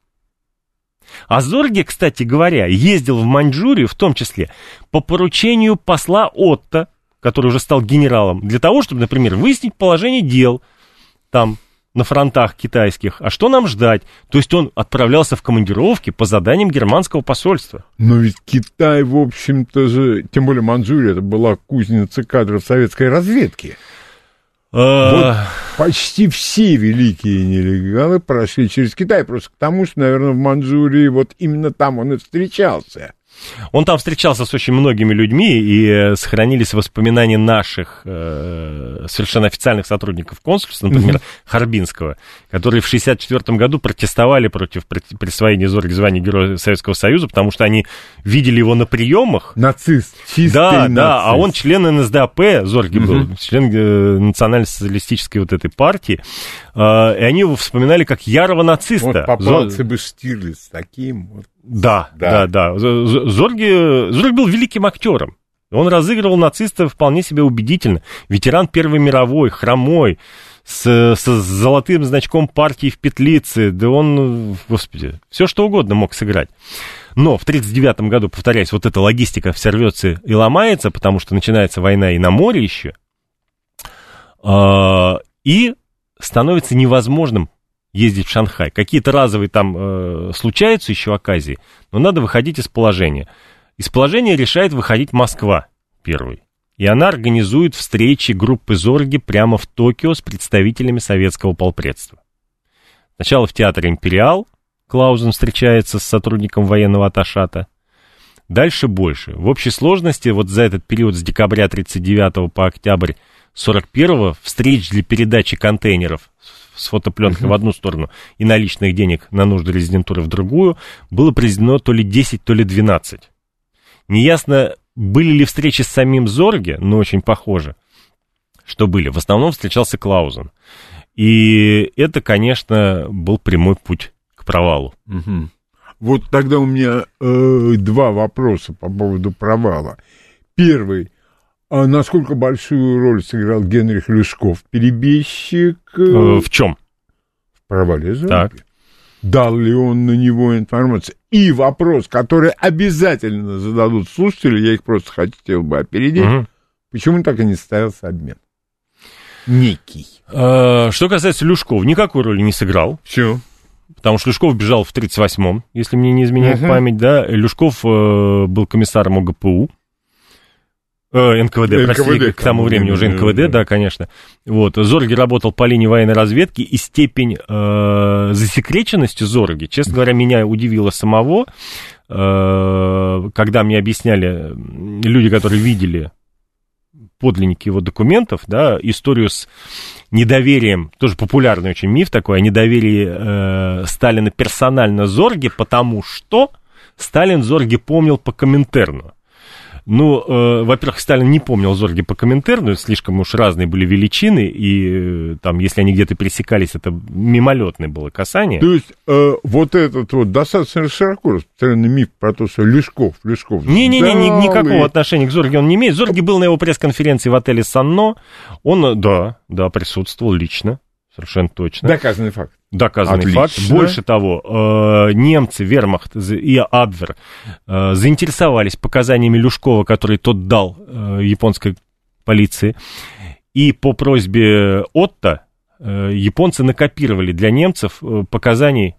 А Зорги, кстати говоря, ездил в Маньчжурию, в том числе по поручению посла Отто, который уже стал генералом, для того, чтобы, например, выяснить положение дел там, на фронтах китайских, а что нам ждать? То есть он отправлялся в командировки по заданиям германского посольства. Но ведь Китай, в общем-то же, тем более Маньчжурия, это была кузница кадров советской разведки. Вот почти все великие нелегалы прошли через Китай, просто к тому, что, наверное, в Маньчжурии вот именно там он и встречался. Он там встречался с очень многими людьми, и сохранились воспоминания наших э, совершенно официальных сотрудников консульства, например, mm-hmm. Харбинского, которые в шестьдесят четвёртом году протестовали против присвоения Зорги звания Героя Советского Союза, потому что они видели его на приемах. Нацист, чистый да, нацист. Да, а он член эн эс дэ а пэ, Зорги mm-hmm. был, член э, национально-социалистической вот этой партии, э, и они его вспоминали как ярого нациста. Вот попался Зор... бы Штирлиц таким вот. Да, да, да, да. Зорги, Зорги был великим актером. Он разыгрывал нациста вполне себе убедительно. Ветеран Первой мировой, хромой, с, с золотым значком партии в петлице. Да он, господи, все что угодно мог сыграть. Но в тридцать девятом году, повторяюсь, вот эта логистика все рвется и ломается, потому что начинается война и на море еще. И становится невозможным ездить в Шанхай. Какие-то разовые там э, случаются еще оказии, но надо выходить из положения. Из положения решает выходить Москва первой. И она организует встречи группы Зорги прямо в Токио с представителями советского полпредства. Сначала в театре «Империал» Клаузен встречается с сотрудником военного атташата. Дальше больше. В общей сложности вот за этот период с декабря тридцать девятого по октябрь сорок первого встреч для передачи контейнеров с фотопленкой uh-huh. в одну сторону и наличных денег на нужды резидентуры в другую было произведено то ли десять, то ли двенадцать. Неясно, были ли встречи с самим Зорге, ну, очень похоже, что были. В основном встречался Клаузен. И это, конечно, был прямой путь к провалу. Угу. Вот тогда у меня э, два вопроса по поводу провала. Первый. А насколько большую роль сыграл Генрих Люшков, перебежчик? Э, в чем? В провале Зорге. Так. Дал ли он на него информацию? И вопрос, который обязательно зададут слушатели, я их просто хотел бы опередить. Угу. Почему так и не состоялся обмен? Некий. Э, что касается Люшкова, никакой роли не сыграл. Все. Потому что Люшков бежал в тридцать восьмом, если мне не изменяет uh-huh. память, да. Люшков э, был комиссаром ОГПУ. Э, эн ка вэ дэ, эн ка вэ дэ, простите, к тому времени уже эн ка вэ дэ, да, конечно. Вот. Зорге работал по линии военной разведки, и степень э, засекреченности Зорге, честно говоря, меня удивило самого, э, когда мне объясняли люди, которые видели подлинники его документов, да, историю с недоверием, тоже популярный очень миф такой, о недоверии э, Сталина персонально Зорге, потому что Сталин Зорге помнил по Коминтерну. Ну, э, во-первых, Сталин не помнил Зорге по Коминтерну, слишком уж разные были величины, и э, там, если они где-то пересекались, это мимолетное было касание. То есть, э, вот этот вот достаточно широко распространенный миф про то, что Люшков, Люшков... Не-не-не, ни, никакого и... отношения к Зорге он не имеет. Зорге был на его пресс-конференции в отеле «Санно», он, да, да, присутствовал лично, совершенно точно. Доказанный факт. Доказанный Отлично. факт. Больше того, э, немцы, Вермахт и Абвер э, заинтересовались показаниями Люшкова, которые тот дал э, японской полиции. И по просьбе Отто э, японцы накопировали для немцев э, показаний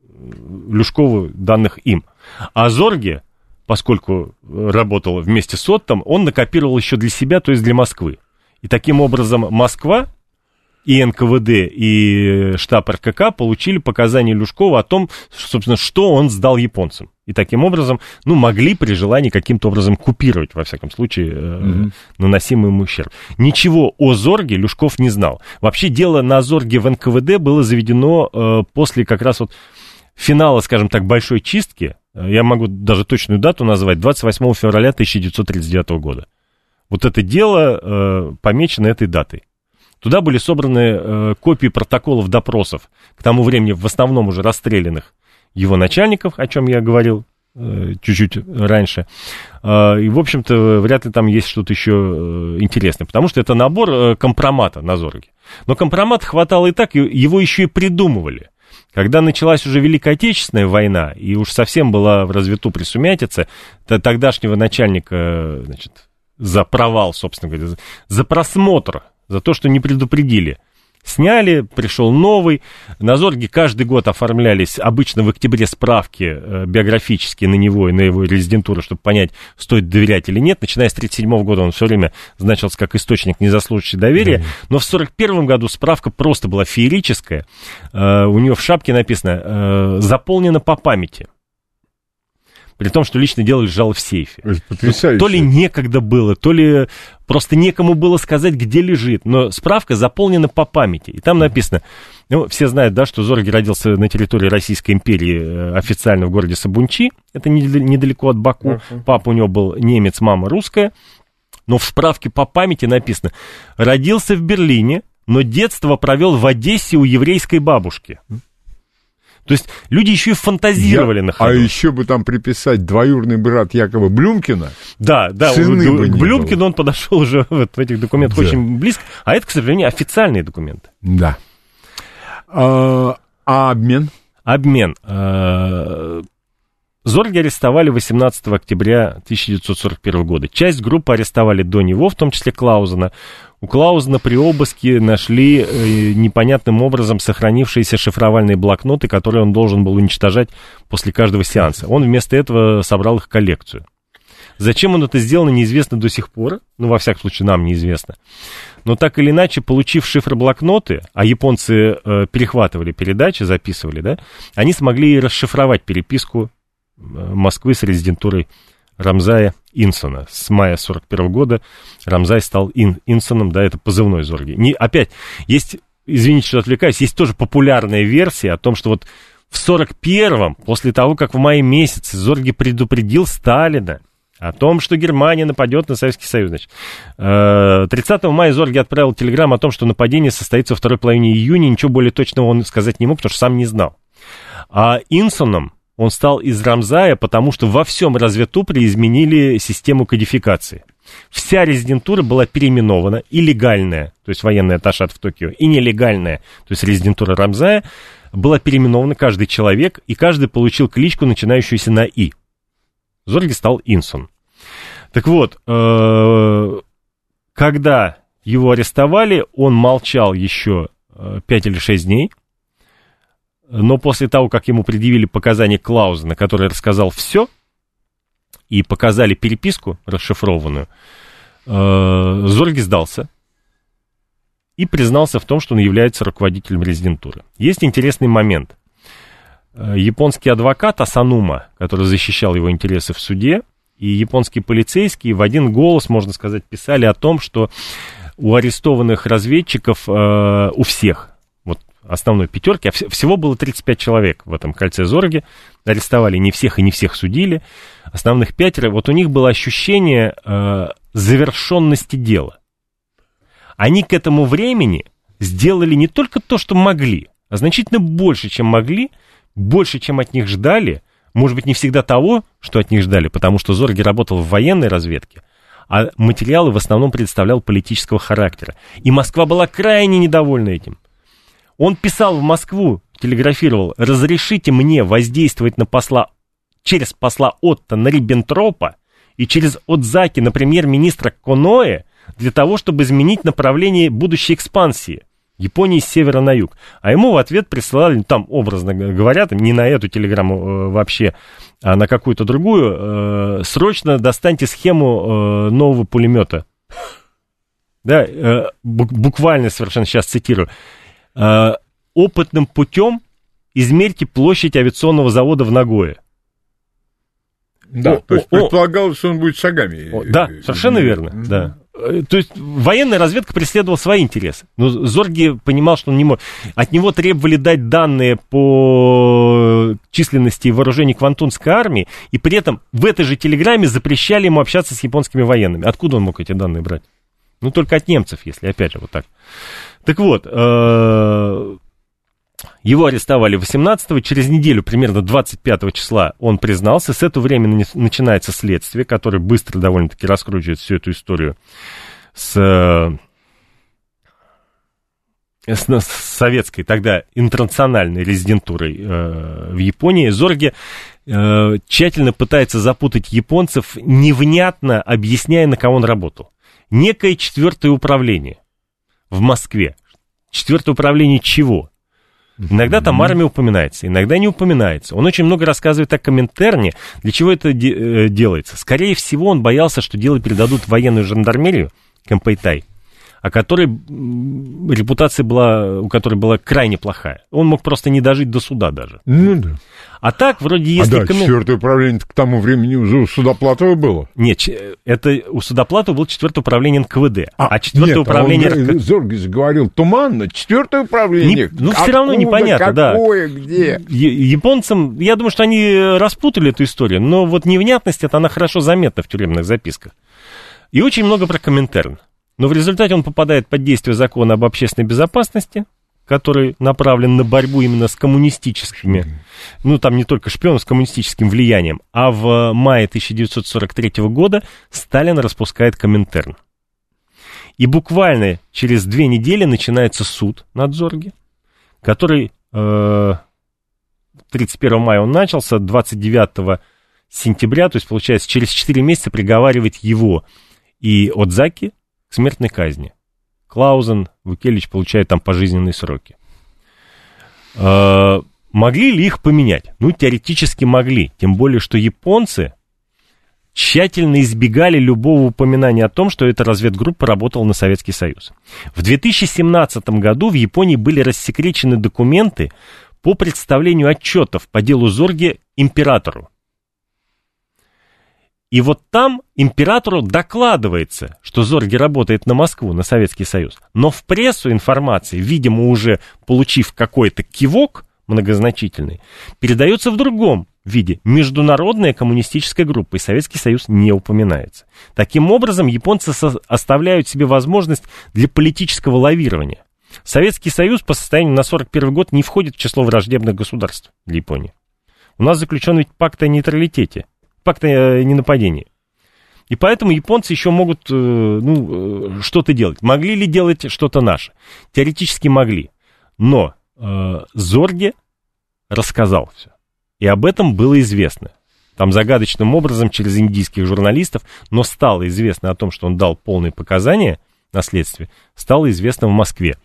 Люшкову, данных им. А Зорге, поскольку работал вместе с Оттом, он накопировал еще для себя, то есть для Москвы. И таким образом Москва, и эн ка вэ дэ, и штаб эр ка ка получили показания Люшкова о том, собственно, что он сдал японцам. И таким образом, ну, могли при желании каким-то образом купировать, во всяком случае, mm-hmm. наносимый ему ущерб. Ничего о Зорге Люшков не знал. Вообще дело на Зорге в эн ка вэ дэ было заведено э, после как раз вот финала, скажем так, большой чистки. Я могу даже точную дату назвать, двадцать восьмого февраля тысяча девятьсот тридцать девятого года. Вот это дело э, помечено этой датой. Туда были собраны э, копии протоколов допросов, к тому времени в основном уже расстрелянных его начальников, о чем я говорил э, чуть-чуть раньше. Э, и, в общем-то, вряд ли там есть что-то еще э, интересное, потому что это набор э, компромата на Зорге. Но компромат хватало и так, и его еще и придумывали. Когда началась уже Великая Отечественная война, и уж совсем была в развету присумятица, тогдашнего начальника, значит, за провал, собственно говоря, за просмотр, за то, что не предупредили. Сняли, пришел новый. На Зорге каждый год оформлялись, обычно в октябре, справки э, биографические на него и на его резидентуру, чтобы понять, стоит доверять или нет. Начиная с тысяча девятьсот тридцать седьмого года он все время значился как источник, не заслуживающий доверия. Mm-hmm. Но в сорок первом году справка просто была феерическая. Э, у него в шапке написано э, «Заполнено по памяти». При том, что личное дело лежало в сейфе. Потрясающе. То ли некогда было, то ли просто некому было сказать, где лежит. Но справка заполнена по памяти. И там написано, ну, все знают, да, что Зорге родился на территории Российской империи официально в городе Сабунчи. Это недалеко от Баку. Uh-huh. Папа у него был немец, мама русская. Но в справке по памяти написано, родился в Берлине, но детство провел в Одессе у еврейской бабушки. То есть люди еще и фантазировали Я, на ходу. А еще бы там приписать двоюродный брат Якова Блюмкина. Да, да, он, к Блюмкину он подошел уже вот в этих документах да. очень близко. А это, к сожалению, официальные документы. Да. А, а обмен? Обмен. Зорге арестовали восемнадцатого октября тысяча девятьсот сорок первого года. Часть группы арестовали до него, в том числе Клаузена. У Клаузена при обыске нашли э, непонятным образом сохранившиеся шифровальные блокноты, которые он должен был уничтожать после каждого сеанса. Он вместо этого собрал их коллекцию. Зачем он это сделал, неизвестно до сих пор. Ну, во всяком случае, нам неизвестно. Но так или иначе, получив шифроблокноты, а японцы э, перехватывали передачи, записывали, да, они смогли расшифровать переписку Москвы с резидентурой Рамзая Инсона. С мая сорок первого года Рамзай стал Ин, Инсоном, да, это позывной Зорге. Не, опять, есть, извините, что отвлекаюсь, есть тоже популярная версия о том, что вот в сорок первом, после того, как в мае месяце Зорге предупредил Сталина О том, что Германия нападет на Советский Союз. Значит, тридцатого мая Зорге отправил телеграмму о том, что нападение состоится во второй половине июня. Ничего более точного он сказать не мог, потому что сам не знал. А Инсоном он стал из Рамзая, потому что во всем разведупре изменили систему кодификации. Вся резидентура была переименована, и легальная, то есть военный атташат в Токио, и нелегальная, то есть резидентура Рамзая, была переименована каждый человек, и каждый получил кличку, начинающуюся на «и». Зорге стал Инсон. Так вот, э, когда его арестовали, он молчал еще пять или шесть дней, но после того, как ему предъявили показания Клаузена, который рассказал все, и показали переписку расшифрованную, э, Зорге сдался и признался в том, что он является руководителем резидентуры. Есть интересный момент. Японский адвокат Асанума, который защищал его интересы в суде, и японские полицейские в один голос, можно сказать, писали о том, что у арестованных разведчиков, э, у всех, вот основной пятерки, а вс- всего было тридцать пять человек в этом кольце Зорге, арестовали не всех и не всех судили, основных пятеро, вот у них было ощущение э, завершенности дела. Они к этому времени сделали не только то, что могли, а значительно больше, чем могли, больше, чем от них ждали, может быть, не всегда того, что от них ждали, потому что Зорге работал в военной разведке, а материалы в основном представлял политического характера. И Москва была крайне недовольна этим. Он писал в Москву, телеграфировал: разрешите мне воздействовать на посла, через посла Отто на Риббентропа и через Отзаки на премьер-министра Коноэ для того, чтобы изменить направление будущей экспансии Японии с севера на юг. А ему в ответ присылали, там, образно говоря, не на эту телеграмму э, вообще, а на какую-то другую, э, срочно достаньте схему э, нового пулемета. Да, э, буквально совершенно сейчас цитирую. Э, опытным путем измерьте площадь авиационного завода в Нагое. Да, о, то есть о, предполагалось, что он будет шагами. О, да, совершенно верно, mm-hmm. да. То есть военная разведка преследовала свои интересы. Но Зорге понимал, что он не может. От него требовали дать данные по численности вооружений Квантунской армии, и при этом в этой же телеграмме запрещали ему общаться с японскими военными. Откуда он мог эти данные брать? Ну, только от немцев, если опять же вот так. Так вот, его арестовали восемнадцатого, через неделю, примерно двадцать пятого числа, он признался. С этого времени начинается следствие, которое быстро довольно-таки раскручивает всю эту историю с, с, с советской, тогда интернациональной резидентурой э, в Японии. Зорге э, тщательно пытается запутать японцев, невнятно объясняя, на кого он работал. Некое четвертое управление в Москве. Четвертое управление чего? Иногда там армия упоминается, иногда не упоминается. Он очень много рассказывает о Коминтерне. Для чего это де- делается? Скорее всего, он боялся, что дело передадут в военную жандармерию, Кэмпэйтай, о которой репутация была, у которой была крайне плохая. Он мог просто не дожить до суда даже. Ну да. А так, вроде, если... А да, Комин... четвертое управление к тому времени уже у Судоплатова было. Нет, это у Судоплатова было четвертое управление эн ка вэ дэ. А, а четвертое нет, управление... А он, Зорге говорил туманно, четвертое управление. Не, ну, все равно непонятно, какое, да. Где? Японцам, я думаю, что они распутали эту историю, но вот невнятность, это она хорошо заметна в тюремных записках. И очень много про Коминтерн. Но в результате он попадает под действие закона об общественной безопасности, который направлен на борьбу именно с коммунистическими, ну, там не только шпионов, с коммунистическим влиянием. А в мае тысяча девятьсот сорок третьего года Сталин распускает Коминтерн. И буквально через две недели начинается суд над Зорге, который э, тридцать первого мая он начался, двадцать девятого сентября, то есть, получается, через четыре месяца приговаривает его и Отзаки к смертной казни. Клаузен, Вукелич получают там пожизненные сроки. Э, могли ли их поменять? Ну, теоретически могли. Тем более, что японцы тщательно избегали любого упоминания о том, что эта разведгруппа работала на Советский Союз. В две тысячи семнадцатом году в Японии были рассекречены документы по представлению отчетов по делу Зорге императору. И вот там императору докладывается, что Зорге работает на Москву, на Советский Союз. Но в прессу информации, видимо, уже получив какой-то кивок многозначительный, передается в другом в виде международная коммунистическая группа, и Советский Союз не упоминается. Таким образом, японцы со- оставляют себе возможность для политического лавирования. Советский Союз по состоянию на сорок первый год не входит в число враждебных государств для Японии. У нас заключен ведь пакт о нейтралитете, пакт о ненападении. И поэтому японцы еще могут ну, что-то делать. Могли ли делать что-то наше? Теоретически могли. Но э, Зорге рассказал все. И об этом было известно. Там загадочным образом через индийских журналистов, но стало известно о том, что он дал полные показания на следствие, стало известно в Москве.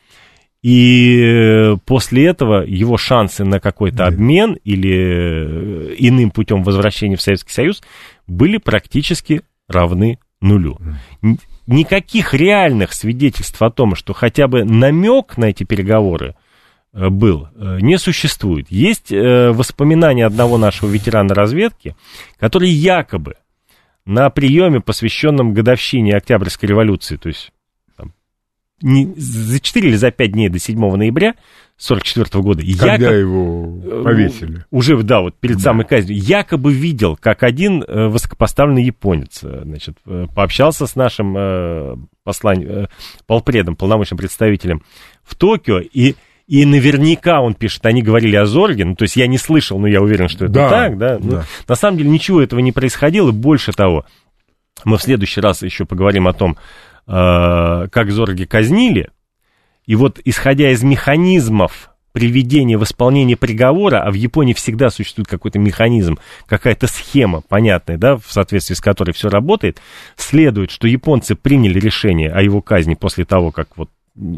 И после этого его шансы на какой-то да. обмен или иным путем возвращения в Советский Союз были практически равны нулю. Никаких реальных свидетельств о том, что хотя бы намек на эти переговоры был, не существует. Есть воспоминания одного нашего ветерана разведки, который якобы на приеме, посвященном годовщине Октябрьской революции, то есть там, не, за четыре или за пять дней до седьмого ноября сорок четвёртого года, когда якобы, его повесили. Уже, да, вот перед да. самой казнью, якобы видел, как один высокопоставленный японец, значит, пообщался с нашим послань... полпредом, полномочным представителем в Токио, и И наверняка, он пишет, они говорили о Зорге, ну, то есть я не слышал, но я уверен, что это да, так, да? Ну, да. На самом деле ничего этого не происходило, и больше того, мы в следующий раз еще поговорим о том, э, как Зорге казнили, и вот исходя из механизмов приведения в исполнение приговора, а в Японии всегда существует какой-то механизм, какая-то схема понятная, да, в соответствии с которой все работает, следует, что японцы приняли решение о его казни после того, как вот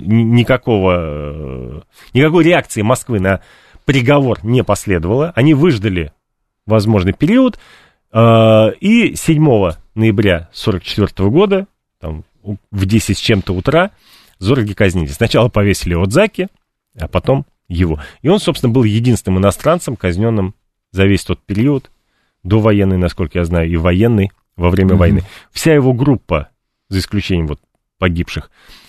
Никакого, никакой реакции Москвы на приговор не последовало. Они выждали возможный период. И седьмого ноября сорок четвёртого года, там, в десять с чем-то утра, Зорге казнили. Сначала повесили Одзаки, а потом его. И он, собственно, был единственным иностранцем, казненным за весь тот период, довоенный, насколько я знаю, и военный во время mm-hmm. войны. Вся его группа, за исключением вот погибших,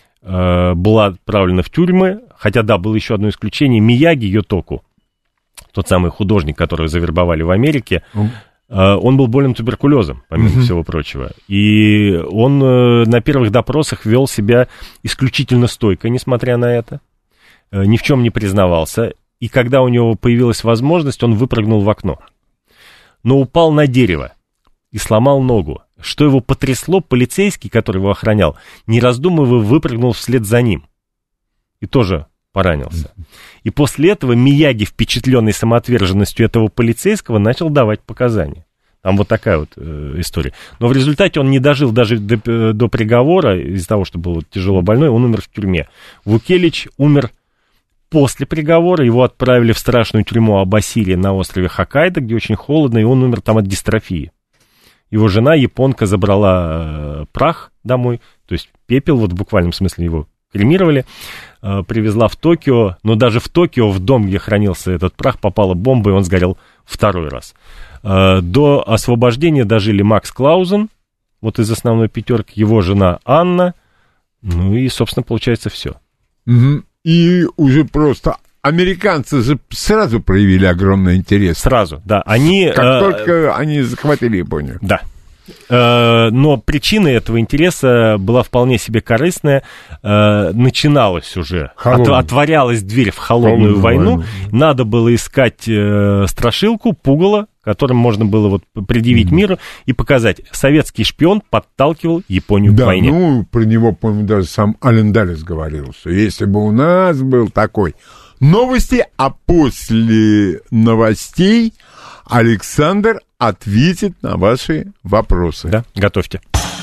была отправлена в тюрьмы, хотя, да, было еще одно исключение, Мияги Йотоку, тот самый художник, которого завербовали в Америке, mm. он был болен туберкулезом, помимо mm-hmm. всего прочего, и он на первых допросах вел себя исключительно стойко, несмотря на это, ни в чем не признавался, и когда у него появилась возможность, он выпрыгнул в окно, но упал на дерево и сломал ногу. Что его потрясло, полицейский, который его охранял, не раздумывая, выпрыгнул вслед за ним. И тоже поранился. И после этого Мияги, впечатленный самоотверженностью этого полицейского, начал давать показания. Там вот такая вот э, история. Но в результате он не дожил даже до, до приговора, из-за того, что был тяжело больной, он умер в тюрьме. Вукелич умер после приговора, его отправили в страшную тюрьму Абасири на острове Хоккайдо, где очень холодно, и он умер там от дистрофии. Его жена, японка, забрала э, прах домой, то есть пепел, вот в буквальном смысле его кремировали, э, привезла в Токио, но даже в Токио, в дом, где хранился этот прах, попала бомба, и он сгорел второй раз. Э, до освобождения дожили Макс Клаузен, вот из основной пятерки, его жена Анна, ну и, собственно, получается все. Угу. И уже просто... Американцы же сразу проявили огромный интерес. Сразу, да. Они, как э, только они захватили Японию. Да. Э, но причина этого интереса была вполне себе корыстная. Э, начиналась уже, от, отворялась дверь в холодную, холодную войну. войну. Надо было искать э, страшилку, пугало, которым можно было вот предъявить mm-hmm. миру и показать. Советский шпион подталкивал Японию да, к войне. Да, ну, про него, по-моему, даже сам Ален Даллес говорил, что если бы у нас был такой... Новости, а после новостей Александр ответит на ваши вопросы. Да, готовьте.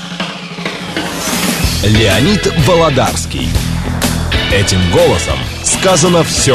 Леонид Володарский. Этим голосом сказано все.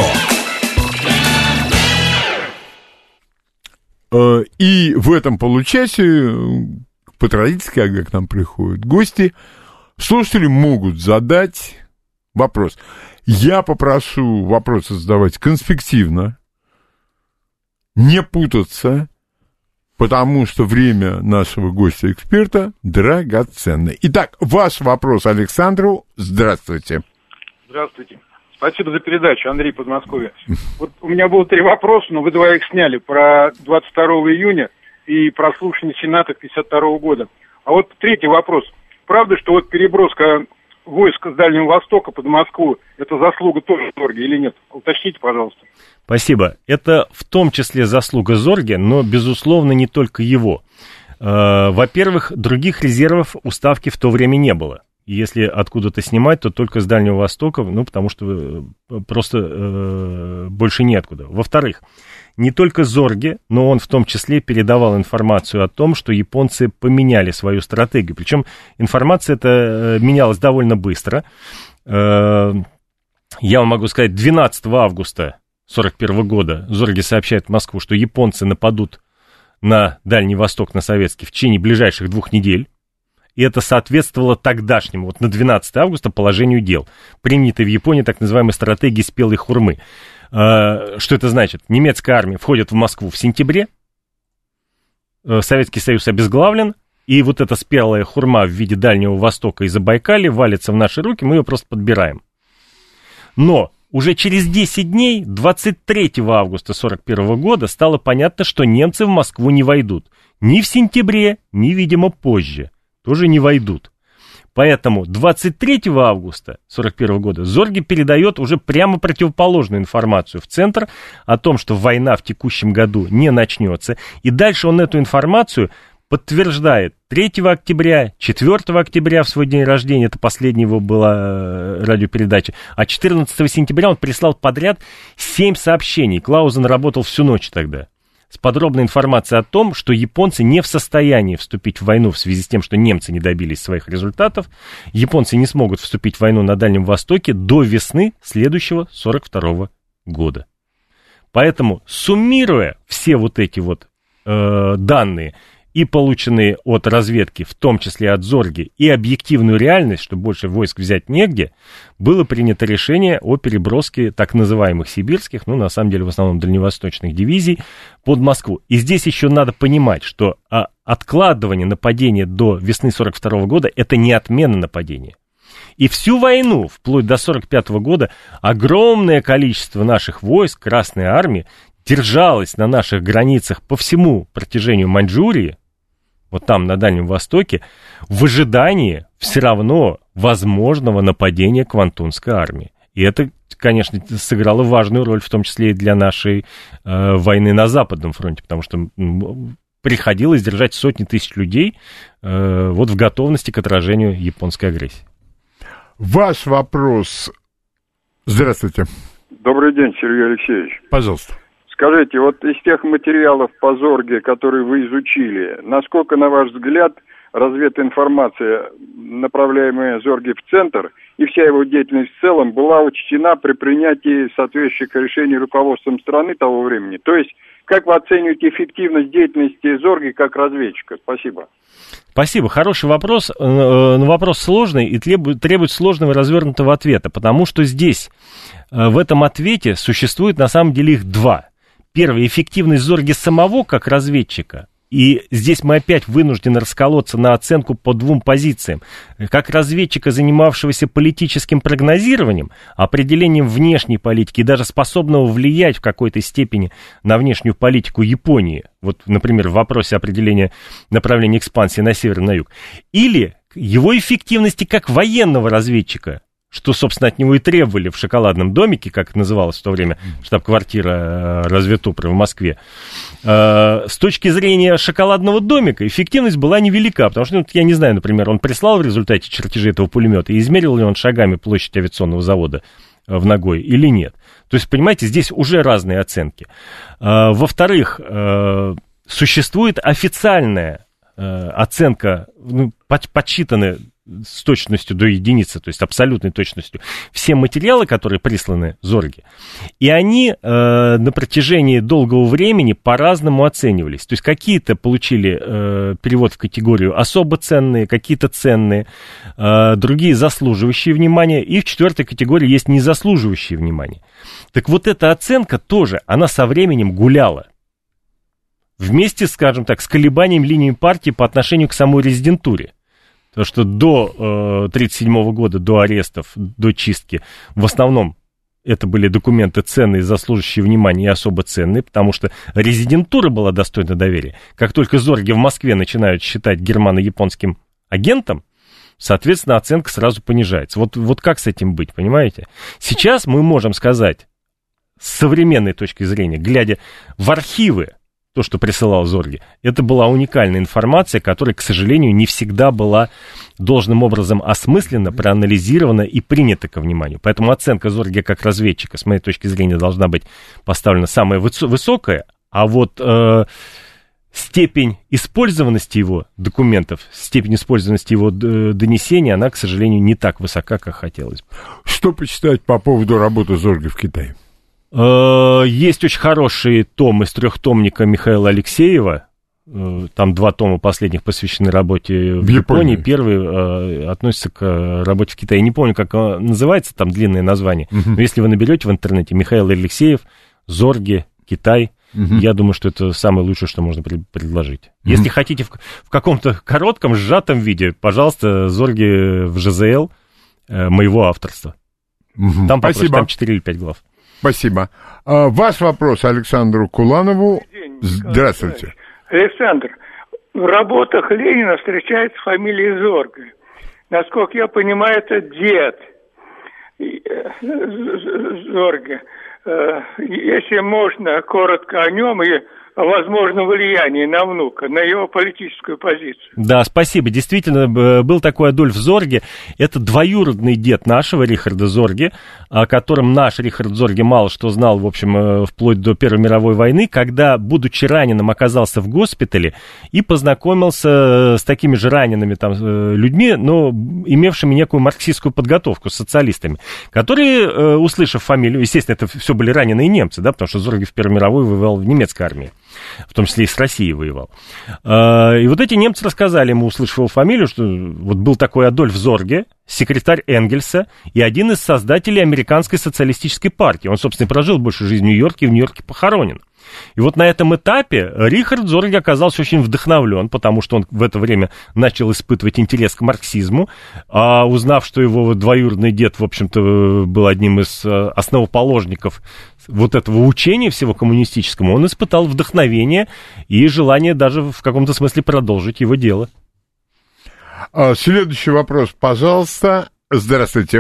И в этом получасе, по традиции, когда к нам приходят гости, слушатели могут задать вопрос. Я попрошу вопросы задавать конспективно, не путаться, потому что время нашего гостя-эксперта драгоценное. Итак, ваш вопрос Александру. Здравствуйте. Здравствуйте. Спасибо за передачу, Андрей, Подмосковье. Вот у меня было три вопроса, но вы два их сняли. Про двадцать второго июня и про слушание Сената пятьдесят второго года. А вот третий вопрос. Правда, что вот переброска войск с Дальнего Востока под Москву, это заслуга тоже Зорге или нет? Уточните, пожалуйста. Спасибо. Это в том числе заслуга Зорге, но, безусловно, не только его. Во-первых, других резервов у Ставки в то время не было. Если откуда-то снимать, то только с Дальнего Востока, ну, потому что просто э, больше неоткуда. Во-вторых, не только Зорге, но он в том числе передавал информацию о том, что японцы поменяли свою стратегию. Причем информация эта менялась довольно быстро. Э, я вам могу сказать, двенадцатого августа сорок первого года Зорге сообщает в Москву, что японцы нападут на Дальний Восток, на советский, в течение ближайших двух недель. И это соответствовало тогдашнему, вот на двенадцатого августа, положению дел, принятой в Японии так называемой стратегии спелой хурмы. Что это значит? Немецкая армия входит в Москву в сентябре, Советский Союз обезглавлен, и вот эта спелая хурма в виде Дальнего Востока и Забайкалья валится в наши руки, мы ее просто подбираем. Но уже через десять дней, двадцать третьего августа сорок первого года, стало понятно, что немцы в Москву не войдут. Ни в сентябре, ни, видимо, позже. Тоже не войдут. Поэтому двадцать третьего августа сорок первого года Зорге передает уже прямо противоположную информацию в Центр о том, что война в текущем году не начнется. И дальше он эту информацию подтверждает третьего октября, четвёртого октября в свой день рождения, это последняя его была радиопередача, а четырнадцатого сентября он прислал подряд семь сообщений. Клаузен работал всю ночь тогда. С подробной информацией о том, что японцы не в состоянии вступить в войну в связи с тем, что немцы не добились своих результатов. Японцы не смогут вступить в войну на Дальнем Востоке до весны следующего сорок второго года. Поэтому, суммируя все вот эти вот э, данные, и полученные от разведки, в том числе от Зорге, и объективную реальность, что больше войск взять негде, было принято решение о переброске так называемых сибирских, ну, на самом деле, в основном дальневосточных дивизий под Москву. И здесь еще надо понимать, что а, откладывание нападения до весны сорок второго года – это не отмена нападения. И всю войну, вплоть до сорок пятого года, огромное количество наших войск Красной Армии держалось на наших границах по всему протяжению Маньчжурии, вот там, на Дальнем Востоке, в ожидании все равно возможного нападения Квантунской армии. И это, конечно, сыграло важную роль, в том числе и для нашей э, войны на Западном фронте, потому что м, приходилось держать сотни тысяч людей э, вот в готовности к отражению японской агрессии. Ваш вопрос. Здравствуйте. Добрый день, Сергей Алексеевич. Пожалуйста. Скажите, вот из тех материалов по Зорге, которые вы изучили, насколько, на ваш взгляд, развединформация, направляемая Зорге в Центр, и вся его деятельность в целом была учтена при принятии соответствующих решений руководством страны того времени? То есть, как вы оцениваете эффективность деятельности Зорге как разведчика? Спасибо. Спасибо, хороший вопрос, но вопрос сложный и требует, требует сложного и развернутого ответа, потому что здесь, в этом ответе, существует на самом деле их два. Первый, эффективность Зорге самого как разведчика. И здесь мы опять вынуждены расколоться на оценку по двум позициям. Как разведчика, занимавшегося политическим прогнозированием, определением внешней политики и даже способного влиять в какой-то степени на внешнюю политику Японии. Вот, например, в вопросе определения направления экспансии на север и на юг. Или его эффективности как военного разведчика, что, собственно, от него и требовали в «Шоколадном домике», как называлась в то время штаб-квартира разведупры в Москве. С точки зрения «Шоколадного домика» эффективность была невелика, потому что, ну, я не знаю, например, он прислал в результате чертежи этого пулемета, и измерил ли он шагами площадь авиационного завода в Нагое или нет. То есть, понимаете, здесь уже разные оценки. Во-вторых, существует официальная оценка, ну, подсчитанная с точностью до единицы, то есть абсолютной точностью, все материалы, которые присланы Зорге, и они э, на протяжении долгого времени по-разному оценивались. То есть какие-то получили э, перевод в категорию особо ценные, какие-то ценные, э, другие заслуживающие внимания, и в четвертой категории есть незаслуживающие внимания. Так вот эта оценка тоже, она со временем гуляла. Вместе, скажем так, с колебанием линии партии по отношению к самой резидентуре. Потому что до э, тридцать седьмого года, до арестов, до чистки, в основном это были документы ценные, заслуживающие внимания и особо ценные, потому что резидентура была достойна доверия. Как только зорги в Москве начинают считать германо-японским агентом, соответственно, оценка сразу понижается. Вот, вот как с этим быть, понимаете? Сейчас мы можем сказать, с современной точки зрения, глядя в архивы, то, что присылал Зорге, это была уникальная информация, которая, к сожалению, не всегда была должным образом осмыслена, проанализирована и принята ко вниманию. Поэтому оценка Зорге как разведчика, с моей точки зрения, должна быть поставлена самая высокая, а вот э, степень использованности его документов, степень использованности его донесений, она, к сожалению, не так высока, как хотелось бы. Что почитать по поводу работы Зорге в Китае? Есть очень хороший том из трехтомника Михаила Алексеева. Там два тома последних посвящены работе в, в Японии. Японии. Первый э, относится к работе в Китае. Не помню, как называется, там длинное название. Uh-huh. Но если вы наберете в интернете Михаил Алексеев, Зорге, Китай, uh-huh. я думаю, что это самое лучшее, что можно пред- предложить. Uh-huh. Если хотите в, в каком-то коротком, сжатом виде, пожалуйста, Зорге в ЖЗЛ э, моего авторства. Uh-huh. Там, попроще, там четыре или пять глав. Спасибо. А, ваш вопрос Александру Куланову. Здравствуйте. Александр, в работах Ленина встречается фамилия Зорге. Насколько я понимаю, это дед Зорге. Если можно, коротко о нем и о возможном влиянии на внука, на его политическую позицию. Да, спасибо. Действительно, был такой Адольф Зорге. Это двоюродный дед нашего Рихарда Зорге, о котором наш Рихард Зорге мало что знал, в общем, вплоть до Первой мировой войны, когда, будучи раненым, оказался в госпитале и познакомился с такими же ранеными там людьми, но имевшими некую марксистскую подготовку, с социалистами, которые, услышав фамилию, естественно, это все были раненые немцы, да, потому что Зорге в Первой мировой воевал в немецкой армии, в том числе и с Россией воевал. И вот эти немцы рассказали ему, услышав его фамилию, что вот был такой Адольф Зорге, секретарь Энгельса и один из создателей американской социалистической партии. Он, собственно, прожил большую жизнь в Нью-Йорке и в Нью-Йорке похоронен. И вот на этом этапе Рихард Зорге оказался очень вдохновлен, потому что он в это время начал испытывать интерес к марксизму, а узнав, что его двоюродный дед, в общем-то, был одним из основоположников вот этого учения всего коммунистического, он испытал вдохновение и желание даже в каком-то смысле продолжить его дело. Следующий вопрос, пожалуйста. Здравствуйте.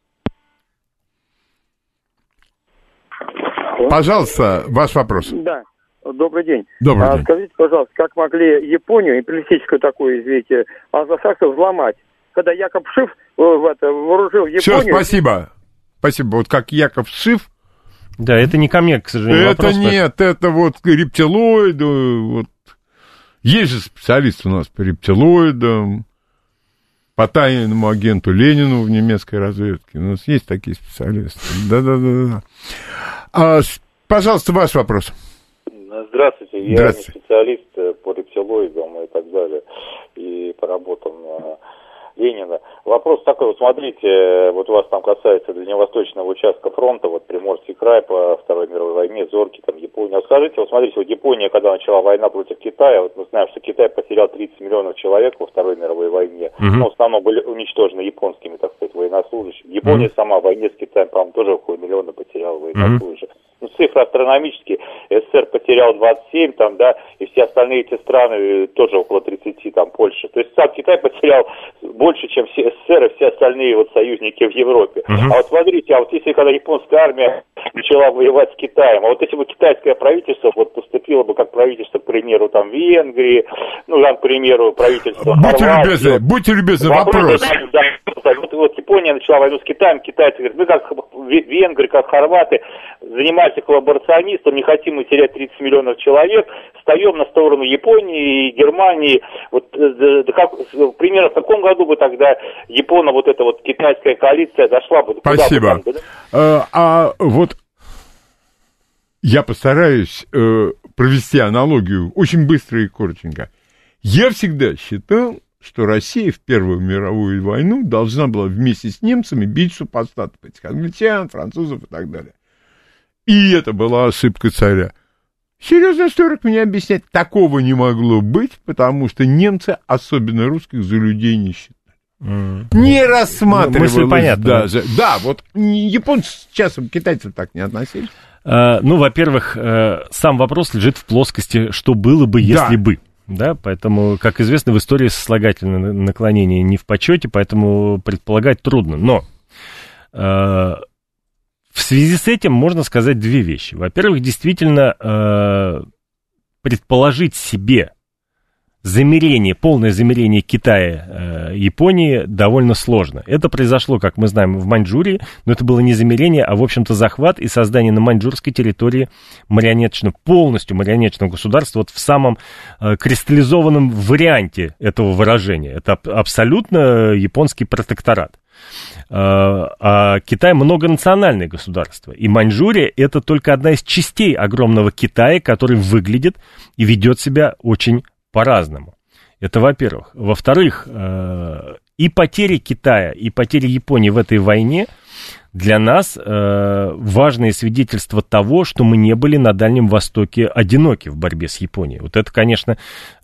Пожалуйста, ваш вопрос. Да, добрый день. Добрый а, день. Скажите, пожалуйста, как могли Японию, империалистическую такую, извините, англосаксов взломать, когда Якоб Шиф в это, вооружил Японию... Все, спасибо. Спасибо. Вот как Яков Шиф... Да, это не ко мне, к сожалению, это вопрос. Нет, так. это вот рептилоиды, вот. Есть же специалисты у нас по рептилоидам, по тайному агенту Ленину в немецкой разведке. У нас есть такие специалисты. Да-да-да. А, пожалуйста, ваш вопрос. Здравствуйте. Я Здравствуйте. не специалист по рептилоидам и так далее, и по работам Ленина. Вопрос такой, вот смотрите, вот у вас там касается дальневосточного участка фронта, вот Приморский край по Второй мировой войне, Зорги, там Япония. Вот скажите, вот смотрите, вот Япония, когда начала война против Китая, вот мы знаем, что Китай потерял тридцать миллионов человек во Второй мировой войне, uh-huh. но в основном были уничтожены японскими, так сказать, военнослужащими. Япония uh-huh. сама в войне с Китаем, по-моему, тоже около миллиона потеряла военнослужащих. Uh-huh. Ну, цифры астрономические. СССР потерял двадцать семь, там, да, и все остальные эти страны тоже около тридцати, там, Польша. То есть сам Китай потерял больше, чем все СССР и все остальные вот союзники в Европе. Uh-huh. А вот смотрите, а вот если когда японская армия начала воевать с Китаем, а вот если бы китайское правительство вот поступило бы как правительство, к примеру, там, Венгрии, ну, там, к примеру, правительство Будьте Хорватии. любезны, будьте любезны, вопрос. Да, вот, вот Япония начала войну с Китаем, китайцы говорят, мы как венгры, как хорваты, занимаемся коллаборационистом, не хотим мы терять тридцать миллионов человек, встаем на сторону Японии и Германии. Вот, да, как, примерно в каком году бы тогда Япония, вот эта вот китайская коалиция дошла бы? Спасибо. Бы там, да? а, а вот я постараюсь э, провести аналогию очень быстро и коротенько. Я всегда считал, что Россия в Первую мировую войну должна была вместе с немцами бить супостатов, этих англичан, французов и так далее. И это была ошибка царя. Серьезный историк мне объясняет, такого не могло быть, потому что немцы, особенно русских, за людей не считали. mm. не рассматривалось. Мысль понятна. Даже. Да, вот японцы сейчас к китайцам так не относились. Uh, ну, во-первых, uh, сам вопрос лежит в плоскости, что было бы, если да. бы. Да, поэтому, как известно, в истории сослагательное наклонение не в почете, поэтому предполагать трудно. Но uh, в связи с этим можно сказать две вещи. Во-первых, действительно, uh, предположить себе замерение, полное замерение Китая и Японии довольно сложно. Это произошло, как мы знаем, в Маньчжурии, но это было не замерение, а, в общем-то, захват и создание на маньчжурской территории марионеточного, полностью марионеточного государства, вот в самом э, кристаллизованном варианте этого выражения. Это абсолютно японский протекторат. А Китай многонациональное государство, и Маньчжурия — это только одна из частей огромного Китая, который выглядит и ведет себя очень по-разному. Это во-первых. Во-вторых, и потери Китая, и потери Японии в этой войне для нас важное свидетельство того, что мы не были на Дальнем Востоке одиноки в борьбе с Японией. Вот это, конечно,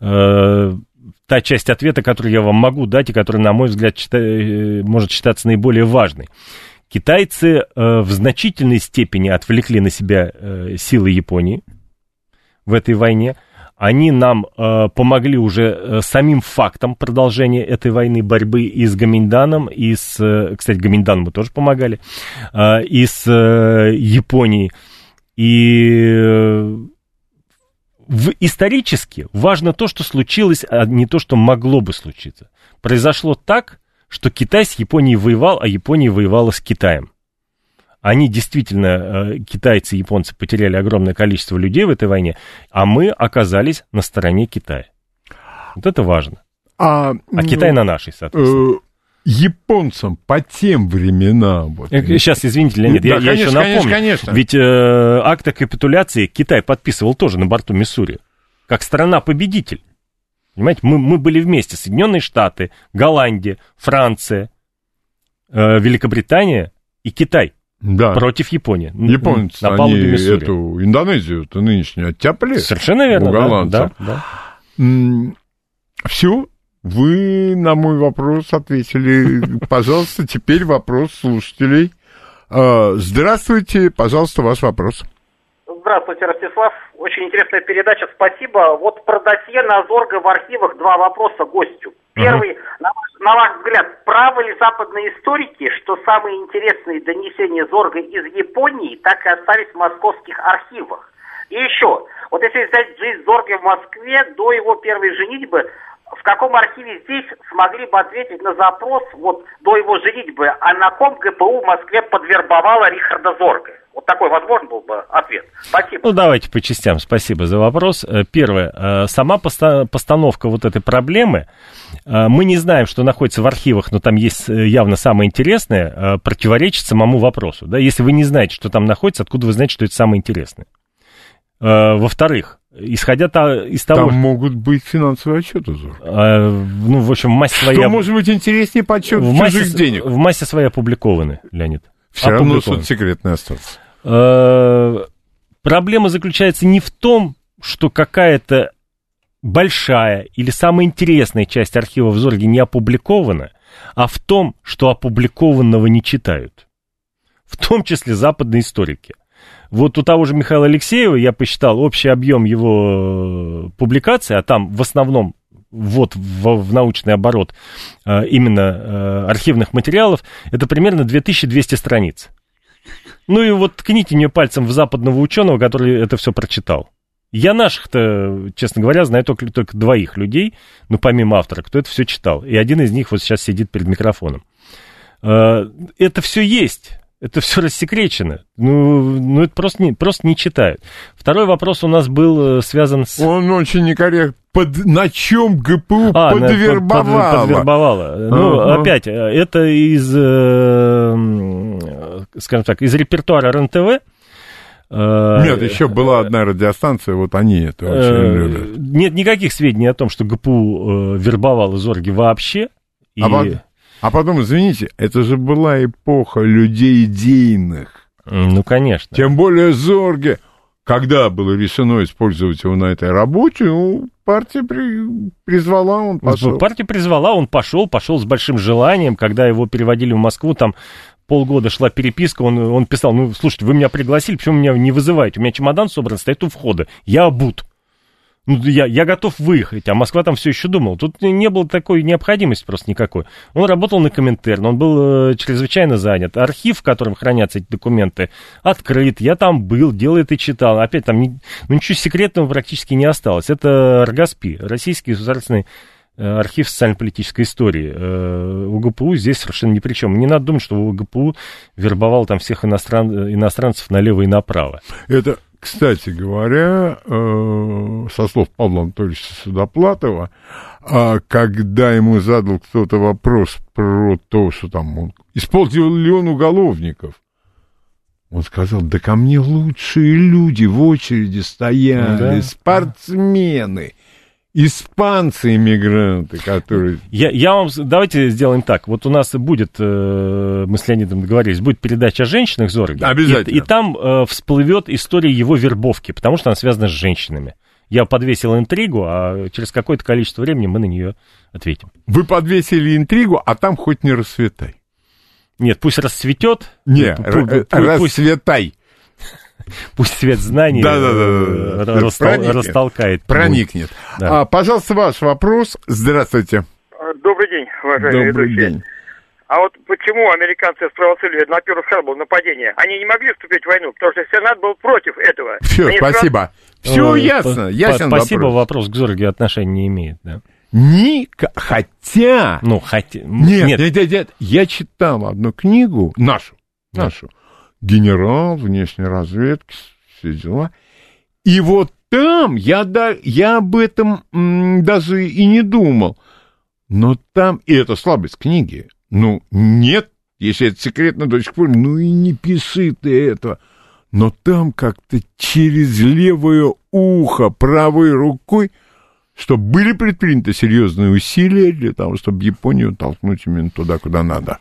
та часть ответа, которую я вам могу дать, и которая, на мой взгляд, может считаться наиболее важной. Китайцы в значительной степени отвлекли на себя силы Японии в этой войне. Они нам э, помогли уже э, самим фактом продолжения этой войны, борьбы и с Гоминьданом, и с, э, кстати, Гоминьдану мы тоже помогали, э, и с э, Японией. И э, в, исторически важно то, что случилось, а не то, что могло бы случиться. Произошло так, что Китай с Японией воевал, а Япония воевала с Китаем. Они действительно, китайцы и японцы, потеряли огромное количество людей в этой войне, а мы оказались на стороне Китая. Вот это важно. А, а Китай на нашей, соответственно. Японцам по тем временам... Вот, сейчас, извините, Леонид, да, я, конечно, я еще напомню. Конечно, конечно. Ведь э, акт о капитуляции Китай подписывал тоже на борту Миссури, как страна-победитель. Понимаете, мы, мы были вместе. Соединенные Штаты, Голландия, Франция, э, Великобритания и Китай. Да. Против Японии. Японцы, на они Миссури. Эту Индонезию-то нынешнюю оттяпали. Совершенно верно, голландцев. Да, да. Все, вы на мой вопрос ответили. Пожалуйста, теперь вопрос слушателей. Здравствуйте, пожалуйста, ваш вопрос. Здравствуйте, Ростислав. Очень интересная передача, спасибо. Вот про досье на Зорга в архивах два вопроса гостю. Первый, uh-huh. на, ваш, на ваш взгляд, правы ли западные историки, что самые интересные донесения Зорга из Японии так и остались в московских архивах? И еще, вот если взять жизнь Зорга в Москве до его первой женитьбы, в каком архиве здесь смогли бы ответить на запрос вот до его женитьбы, а на ком ГПУ в Москве подвербовала Рихарда Зорга? Вот такой возможен был бы ответ. Спасибо. Ну, давайте по частям. Спасибо за вопрос. Первое. Сама постановка вот этой проблемы, мы не знаем, что находится в архивах, но там есть явно самое интересное, противоречит самому вопросу. Да? Если вы не знаете, что там находится, откуда вы знаете, что это самое интересное? Во-вторых, исходя из того... Там могут быть финансовые отчеты. Ну, в общем, в массе своей... Что может быть интереснее подсчет чужих массе, денег? В массе своей опубликованы, Леонид. Все равно соцсекретный остался. Проблема заключается не в том, что какая-то большая или самая интересная часть архива в Зорге не опубликована, а в том, что опубликованного не читают. В том числе западные историки. Вот у того же Михаила Алексеева я посчитал общий объем его публикаций, а там в основном вот в, в научный оборот э, именно э, архивных материалов, это примерно две тысячи двести страниц. Ну и вот ткните мне пальцем в западного ученого, который это все прочитал. Я наших-то, честно говоря, знаю только, только двоих людей, ну помимо автора, кто это все читал. И один из них вот сейчас сидит перед микрофоном. Э, это все есть. Это все рассекречено. Ну, ну это просто не, просто не читают. Второй вопрос у нас был связан с... Он очень некорректный. Под, на чем ГПУ а, подвербовало? Под, подвербовало. Ну, uh-huh. опять, это из, э, скажем так, из репертуара РЕН-ТВ. Нет, еще была одна радиостанция, вот они это очень любят. Нет никаких сведений о том, что ГПУ вербовало Зорги вообще. И... А, потом, а потом, извините, это же была эпоха людей идейных. Ну, конечно. Тем более Зорге. Когда было решено использовать его на этой работе, ну, партия при... призвала, он пошел. Партия призвала, он пошел, пошел с большим желанием. Когда его переводили в Москву, там полгода шла переписка, он, он писал: ну, слушайте, вы меня пригласили, почему меня не вызываете? У меня чемодан собран, стоит у входа, я обут. Ну, я, я готов выехать, а Москва там все еще думала. Тут не было такой необходимости просто никакой. Он работал на Коминтерн, он был э, чрезвычайно занят. Архив, в котором хранятся эти документы, открыт. Я там был, делал это и читал. Опять там не, ну, ничего секретного практически не осталось. Это РГАСПИ, Российский государственный э, архив социально-политической истории. Э, УГПУ здесь совершенно ни при чем. Не надо думать, что УГПУ вербовал там всех иностран, иностранцев налево и направо. Это... Кстати говоря, со слов Павла Анатольевича Судоплатова, когда ему задал кто-то вопрос про то, что там он, исполнил ли он уголовников, он сказал: да ко мне лучшие люди в очереди стояли, да. Спортсмены, испанцы, иммигранты, которые... Я, я вам... Давайте сделаем так. Вот у нас будет, э, мы с Леонидом договорились, будет передача о женщинах Зорге. Обязательно. И, и там э, всплывет история его вербовки, потому что она связана с женщинами. Я подвесил интригу, а через какое-то количество времени мы на нее ответим. Вы подвесили интригу, а там хоть не расцветай. Нет, пусть расцветет. Нет, расцветай. Пусть свет знаний да, да, да, да. Растол... Проникнет. растолкает. Проникнет. Да. А, пожалуйста, ваш вопрос. Здравствуйте. Добрый день, уважаемые Добрый ведущие. День. А вот почему американцы спровоцировали на Пёрл-Харбор нападение? Они не могли вступить в войну, потому что Сенат был против этого. Все, Они спасибо. Сразу... Все ясно. Ясен Спасибо, вопрос. вопрос к Зорге отношения не имеет, да. Ни... Хотя... Ну, хотя... Нет, нет, нет, нет, нет. Я читал одну книгу, нашу, да. нашу, генерал внешней разведки, все дела. И вот там я, да, я об этом м, даже и не думал. Но там, и это слабость книги, ну, нет, если это секретно до сих пор, ну и не пиши ты этого. Но там как-то через левое ухо, правой рукой, чтобы были предприняты серьезные усилия для того, чтобы Японию толкнуть именно туда, куда надо.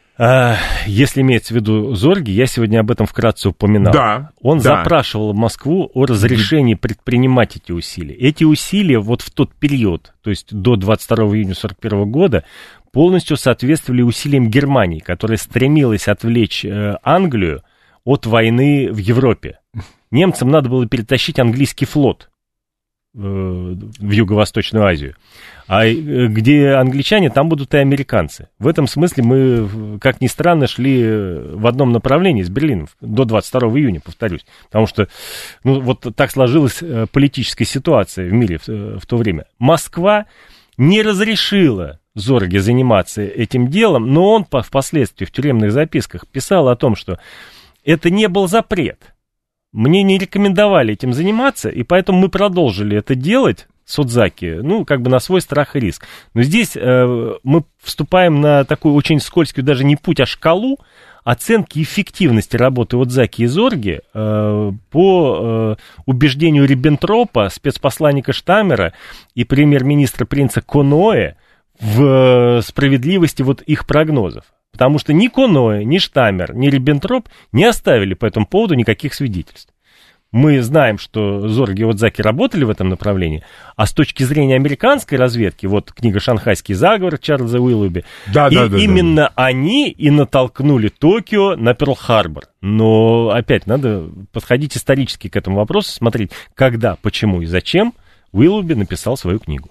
Если имеется в виду Зорги, я сегодня об этом вкратце упоминал. Да, Он да. запрашивал Москву о разрешении предпринимать эти усилия. Эти усилия вот в тот период, то есть до двадцать второго июня сорок первого года, полностью соответствовали усилиям Германии, которая стремилась отвлечь э, Англию от войны в Европе. Немцам надо было перетащить английский флот э, в Юго-Восточную Азию. А где англичане, там будут и американцы. В этом смысле мы, как ни странно, шли в одном направлении с Берлином до двадцать второго июня, повторюсь. Потому что ну, вот так сложилась политическая ситуация в мире в, в то время. Москва не разрешила Зорге заниматься этим делом, но он впоследствии в тюремных записках писал о том, что это не был запрет. Мне не рекомендовали этим заниматься, и поэтому мы продолжили это делать, Судзаки, ну, как бы на свой страх и риск. Но здесь э, мы вступаем на такую очень скользкую, даже не путь, а шкалу оценки эффективности работы Удзаки и Зорги э, по э, убеждению Риббентропа, спецпосланника Штаммера и премьер-министра принца Коноэ в э, справедливости вот их прогнозов. Потому что ни Коноэ, ни Штаммер, ни Риббентроп не оставили по этому поводу никаких свидетельств. Мы знаем, что Зорги и Удзаки работали в этом направлении, а с точки зрения американской разведки, вот книга «Шанхайский заговор» Чарльза Уиллоуби, да, и да, да, именно да. они и натолкнули Токио на Пёрл-Харбор. Но опять надо подходить исторически к этому вопросу, смотреть, когда, почему и зачем Уиллоуби написал свою книгу.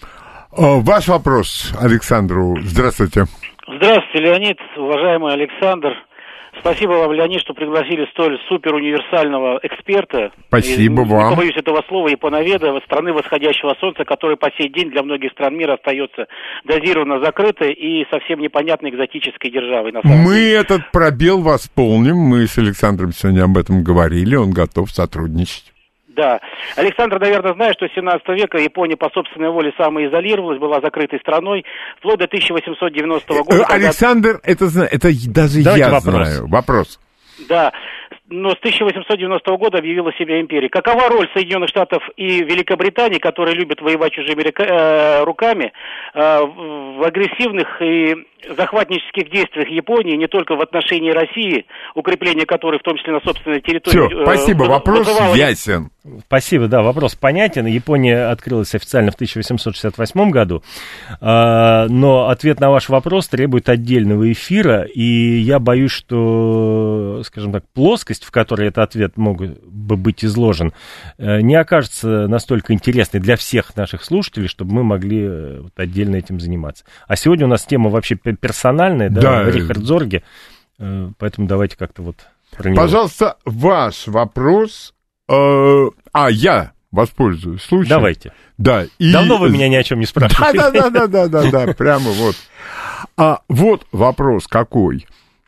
Ваш вопрос Александру. Здравствуйте. Здравствуйте, Леонид, уважаемый Александр. Спасибо вам, Леонид, что пригласили столь суперуниверсального эксперта. Спасибо и, вам. Не побоюсь этого слова, японоведа страны восходящего солнца, который по сей день для многих стран мира остается дозированно закрытой и совсем непонятной экзотической державой. На самом Мы деле. этот пробел восполним. Мы с Александром сегодня об этом говорили. Он готов сотрудничать. Да. Александр, наверное, знает, что с семнадцатого века Япония по собственной воле самоизолировалась, была закрытой страной, вплоть до тысяча восемьсот девяностого года. Александр, когда... это, это даже Давайте я вопрос. знаю. Вопрос. Да. Но с тысяча восемьсот девяностого года объявила себя империей. Какова роль Соединенных Штатов и Великобритании, которые любят воевать чужими руками, в агрессивных и захватнических действиях Японии не только в отношении России, укрепление которой, в том числе на собственной территории... Все, спасибо, э, вопрос вызывало... ясен. Спасибо, да, вопрос понятен. Япония открылась официально в тысяча восемьсот шестьдесят восьмом году, но ответ на ваш вопрос требует отдельного эфира, и я боюсь, что, скажем так, плоскость, в которой этот ответ мог бы быть изложен, не окажется настолько интересной для всех наших слушателей, чтобы мы могли вот отдельно этим заниматься. А сегодня у нас тема вообще персональная, да, да. Рихард Зорге, поэтому давайте как-то вот про него. Пожалуйста, ваш вопрос... А, я воспользуюсь случаем. Давайте. Да, и... Давно вы меня ни о чем не спрашивали. Да, да, да, да, да, да, прямо вот. А вот вопрос какой.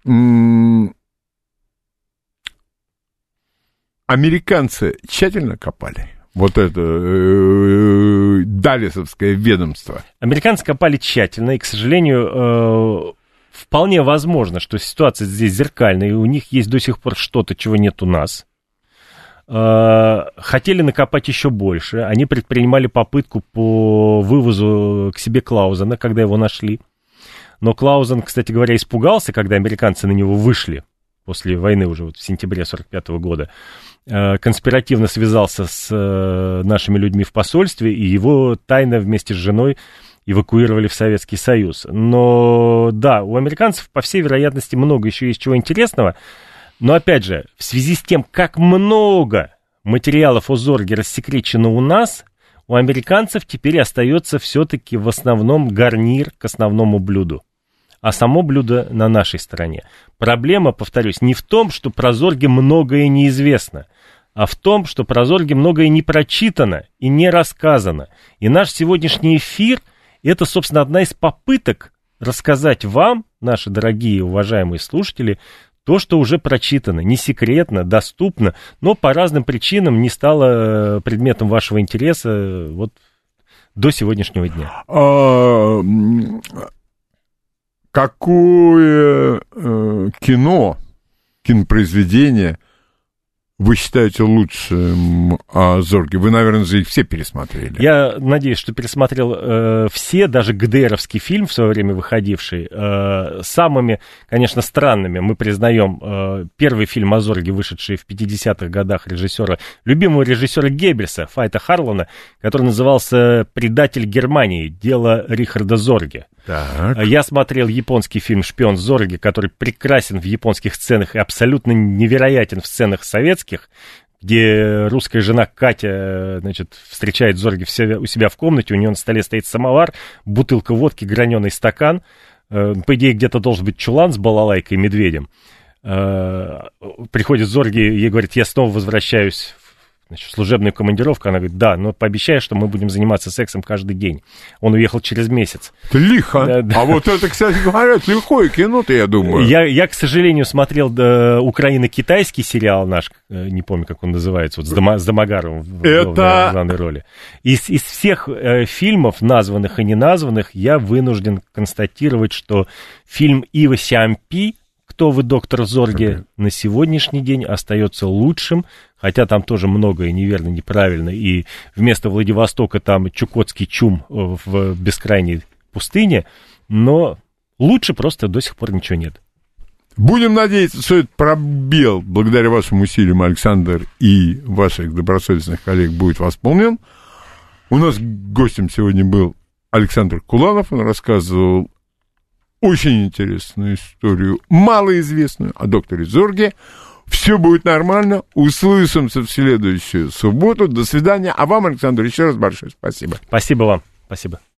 Американцы тщательно копали? Вот это э, даллесовское ведомство. Американцы копали тщательно, и, к сожалению, э, вполне возможно, что ситуация здесь зеркальная, и у них есть до сих пор что-то, чего нет у нас. Хотели накопать еще больше. Они предпринимали попытку по вывозу к себе Клаузена, когда его нашли. Но Клаузен, кстати говоря, испугался, когда американцы на него вышли после войны уже вот в сентябре сорок пятого года. Конспиративно связался с нашими людьми в посольстве, и его тайно вместе с женой эвакуировали в Советский Союз. Но да, у американцев, по всей вероятности, много еще есть чего интересного. Но, опять же, в связи с тем, как много материалов о Зорге рассекречено у нас, у американцев теперь остается все-таки в основном гарнир к основному блюду. А само блюдо на нашей стороне. Проблема, повторюсь, не в том, что про Зорге многое неизвестно, а в том, что про Зорге многое не прочитано и не рассказано. И наш сегодняшний эфир – это, собственно, одна из попыток рассказать вам, наши дорогие и уважаемые слушатели, то, что уже прочитано, не секретно, доступно, но по разным причинам не стало предметом вашего интереса вот до сегодняшнего дня. А, какое э, кино, кинопроизведение вы считаете лучшим о Зорге? Вы, наверное, же их все пересмотрели. Я надеюсь, что пересмотрел э, все, даже ГДРовский фильм в свое время выходивший. Э, самыми, конечно, странными, мы признаем, э, первый фильм о Зорге, вышедший в пятидесятых годах режиссера, любимого режиссера Геббельса, Файта Харлана, который назывался «Предатель Германии. Дело Рихарда Зорге». Так. Я смотрел японский фильм «Шпион Зорге», который прекрасен в японских сценах и абсолютно невероятен в сценах советских, где русская жена Катя, значит, встречает Зорге у себя в комнате, у нее на столе стоит самовар, бутылка водки, граненый стакан, по идее, где-то должен быть чулан с балалайкой и медведем. Приходит Зорге, ей говорит: я снова возвращаюсь значит, в служебную командировку. Она говорит: да, но пообещай, что мы будем заниматься сексом каждый день. Он уехал через месяц. Лихо. Да, да. А вот это, кстати говоря, лихое кино-то, я думаю. Я, я, к сожалению, смотрел да, украино-китайский сериал наш, не помню, как он называется, вот с, Дома, с Домогаровым в, это... в главной роли. Из, из всех э, фильмов, названных и неназванных, я вынужден констатировать, что фильм Ива Сиампи «Кто вы, доктор Зорге?» okay. на сегодняшний день остается лучшим, хотя там тоже многое неверно, неправильно, и вместо Владивостока там чукотский чум в бескрайней пустыне, но лучше просто до сих пор ничего нет. Будем надеяться, что этот пробел, благодаря вашим усилиям, Александр, и ваших добросовестных коллег, будет восполнен. У нас гостем сегодня был Александр Куланов, он рассказывал очень интересную историю, малоизвестную, о докторе Зорге. Все будет нормально. Услышимся в следующую субботу. До свидания. А вам, Александр, еще раз большое спасибо. Спасибо вам. Спасибо.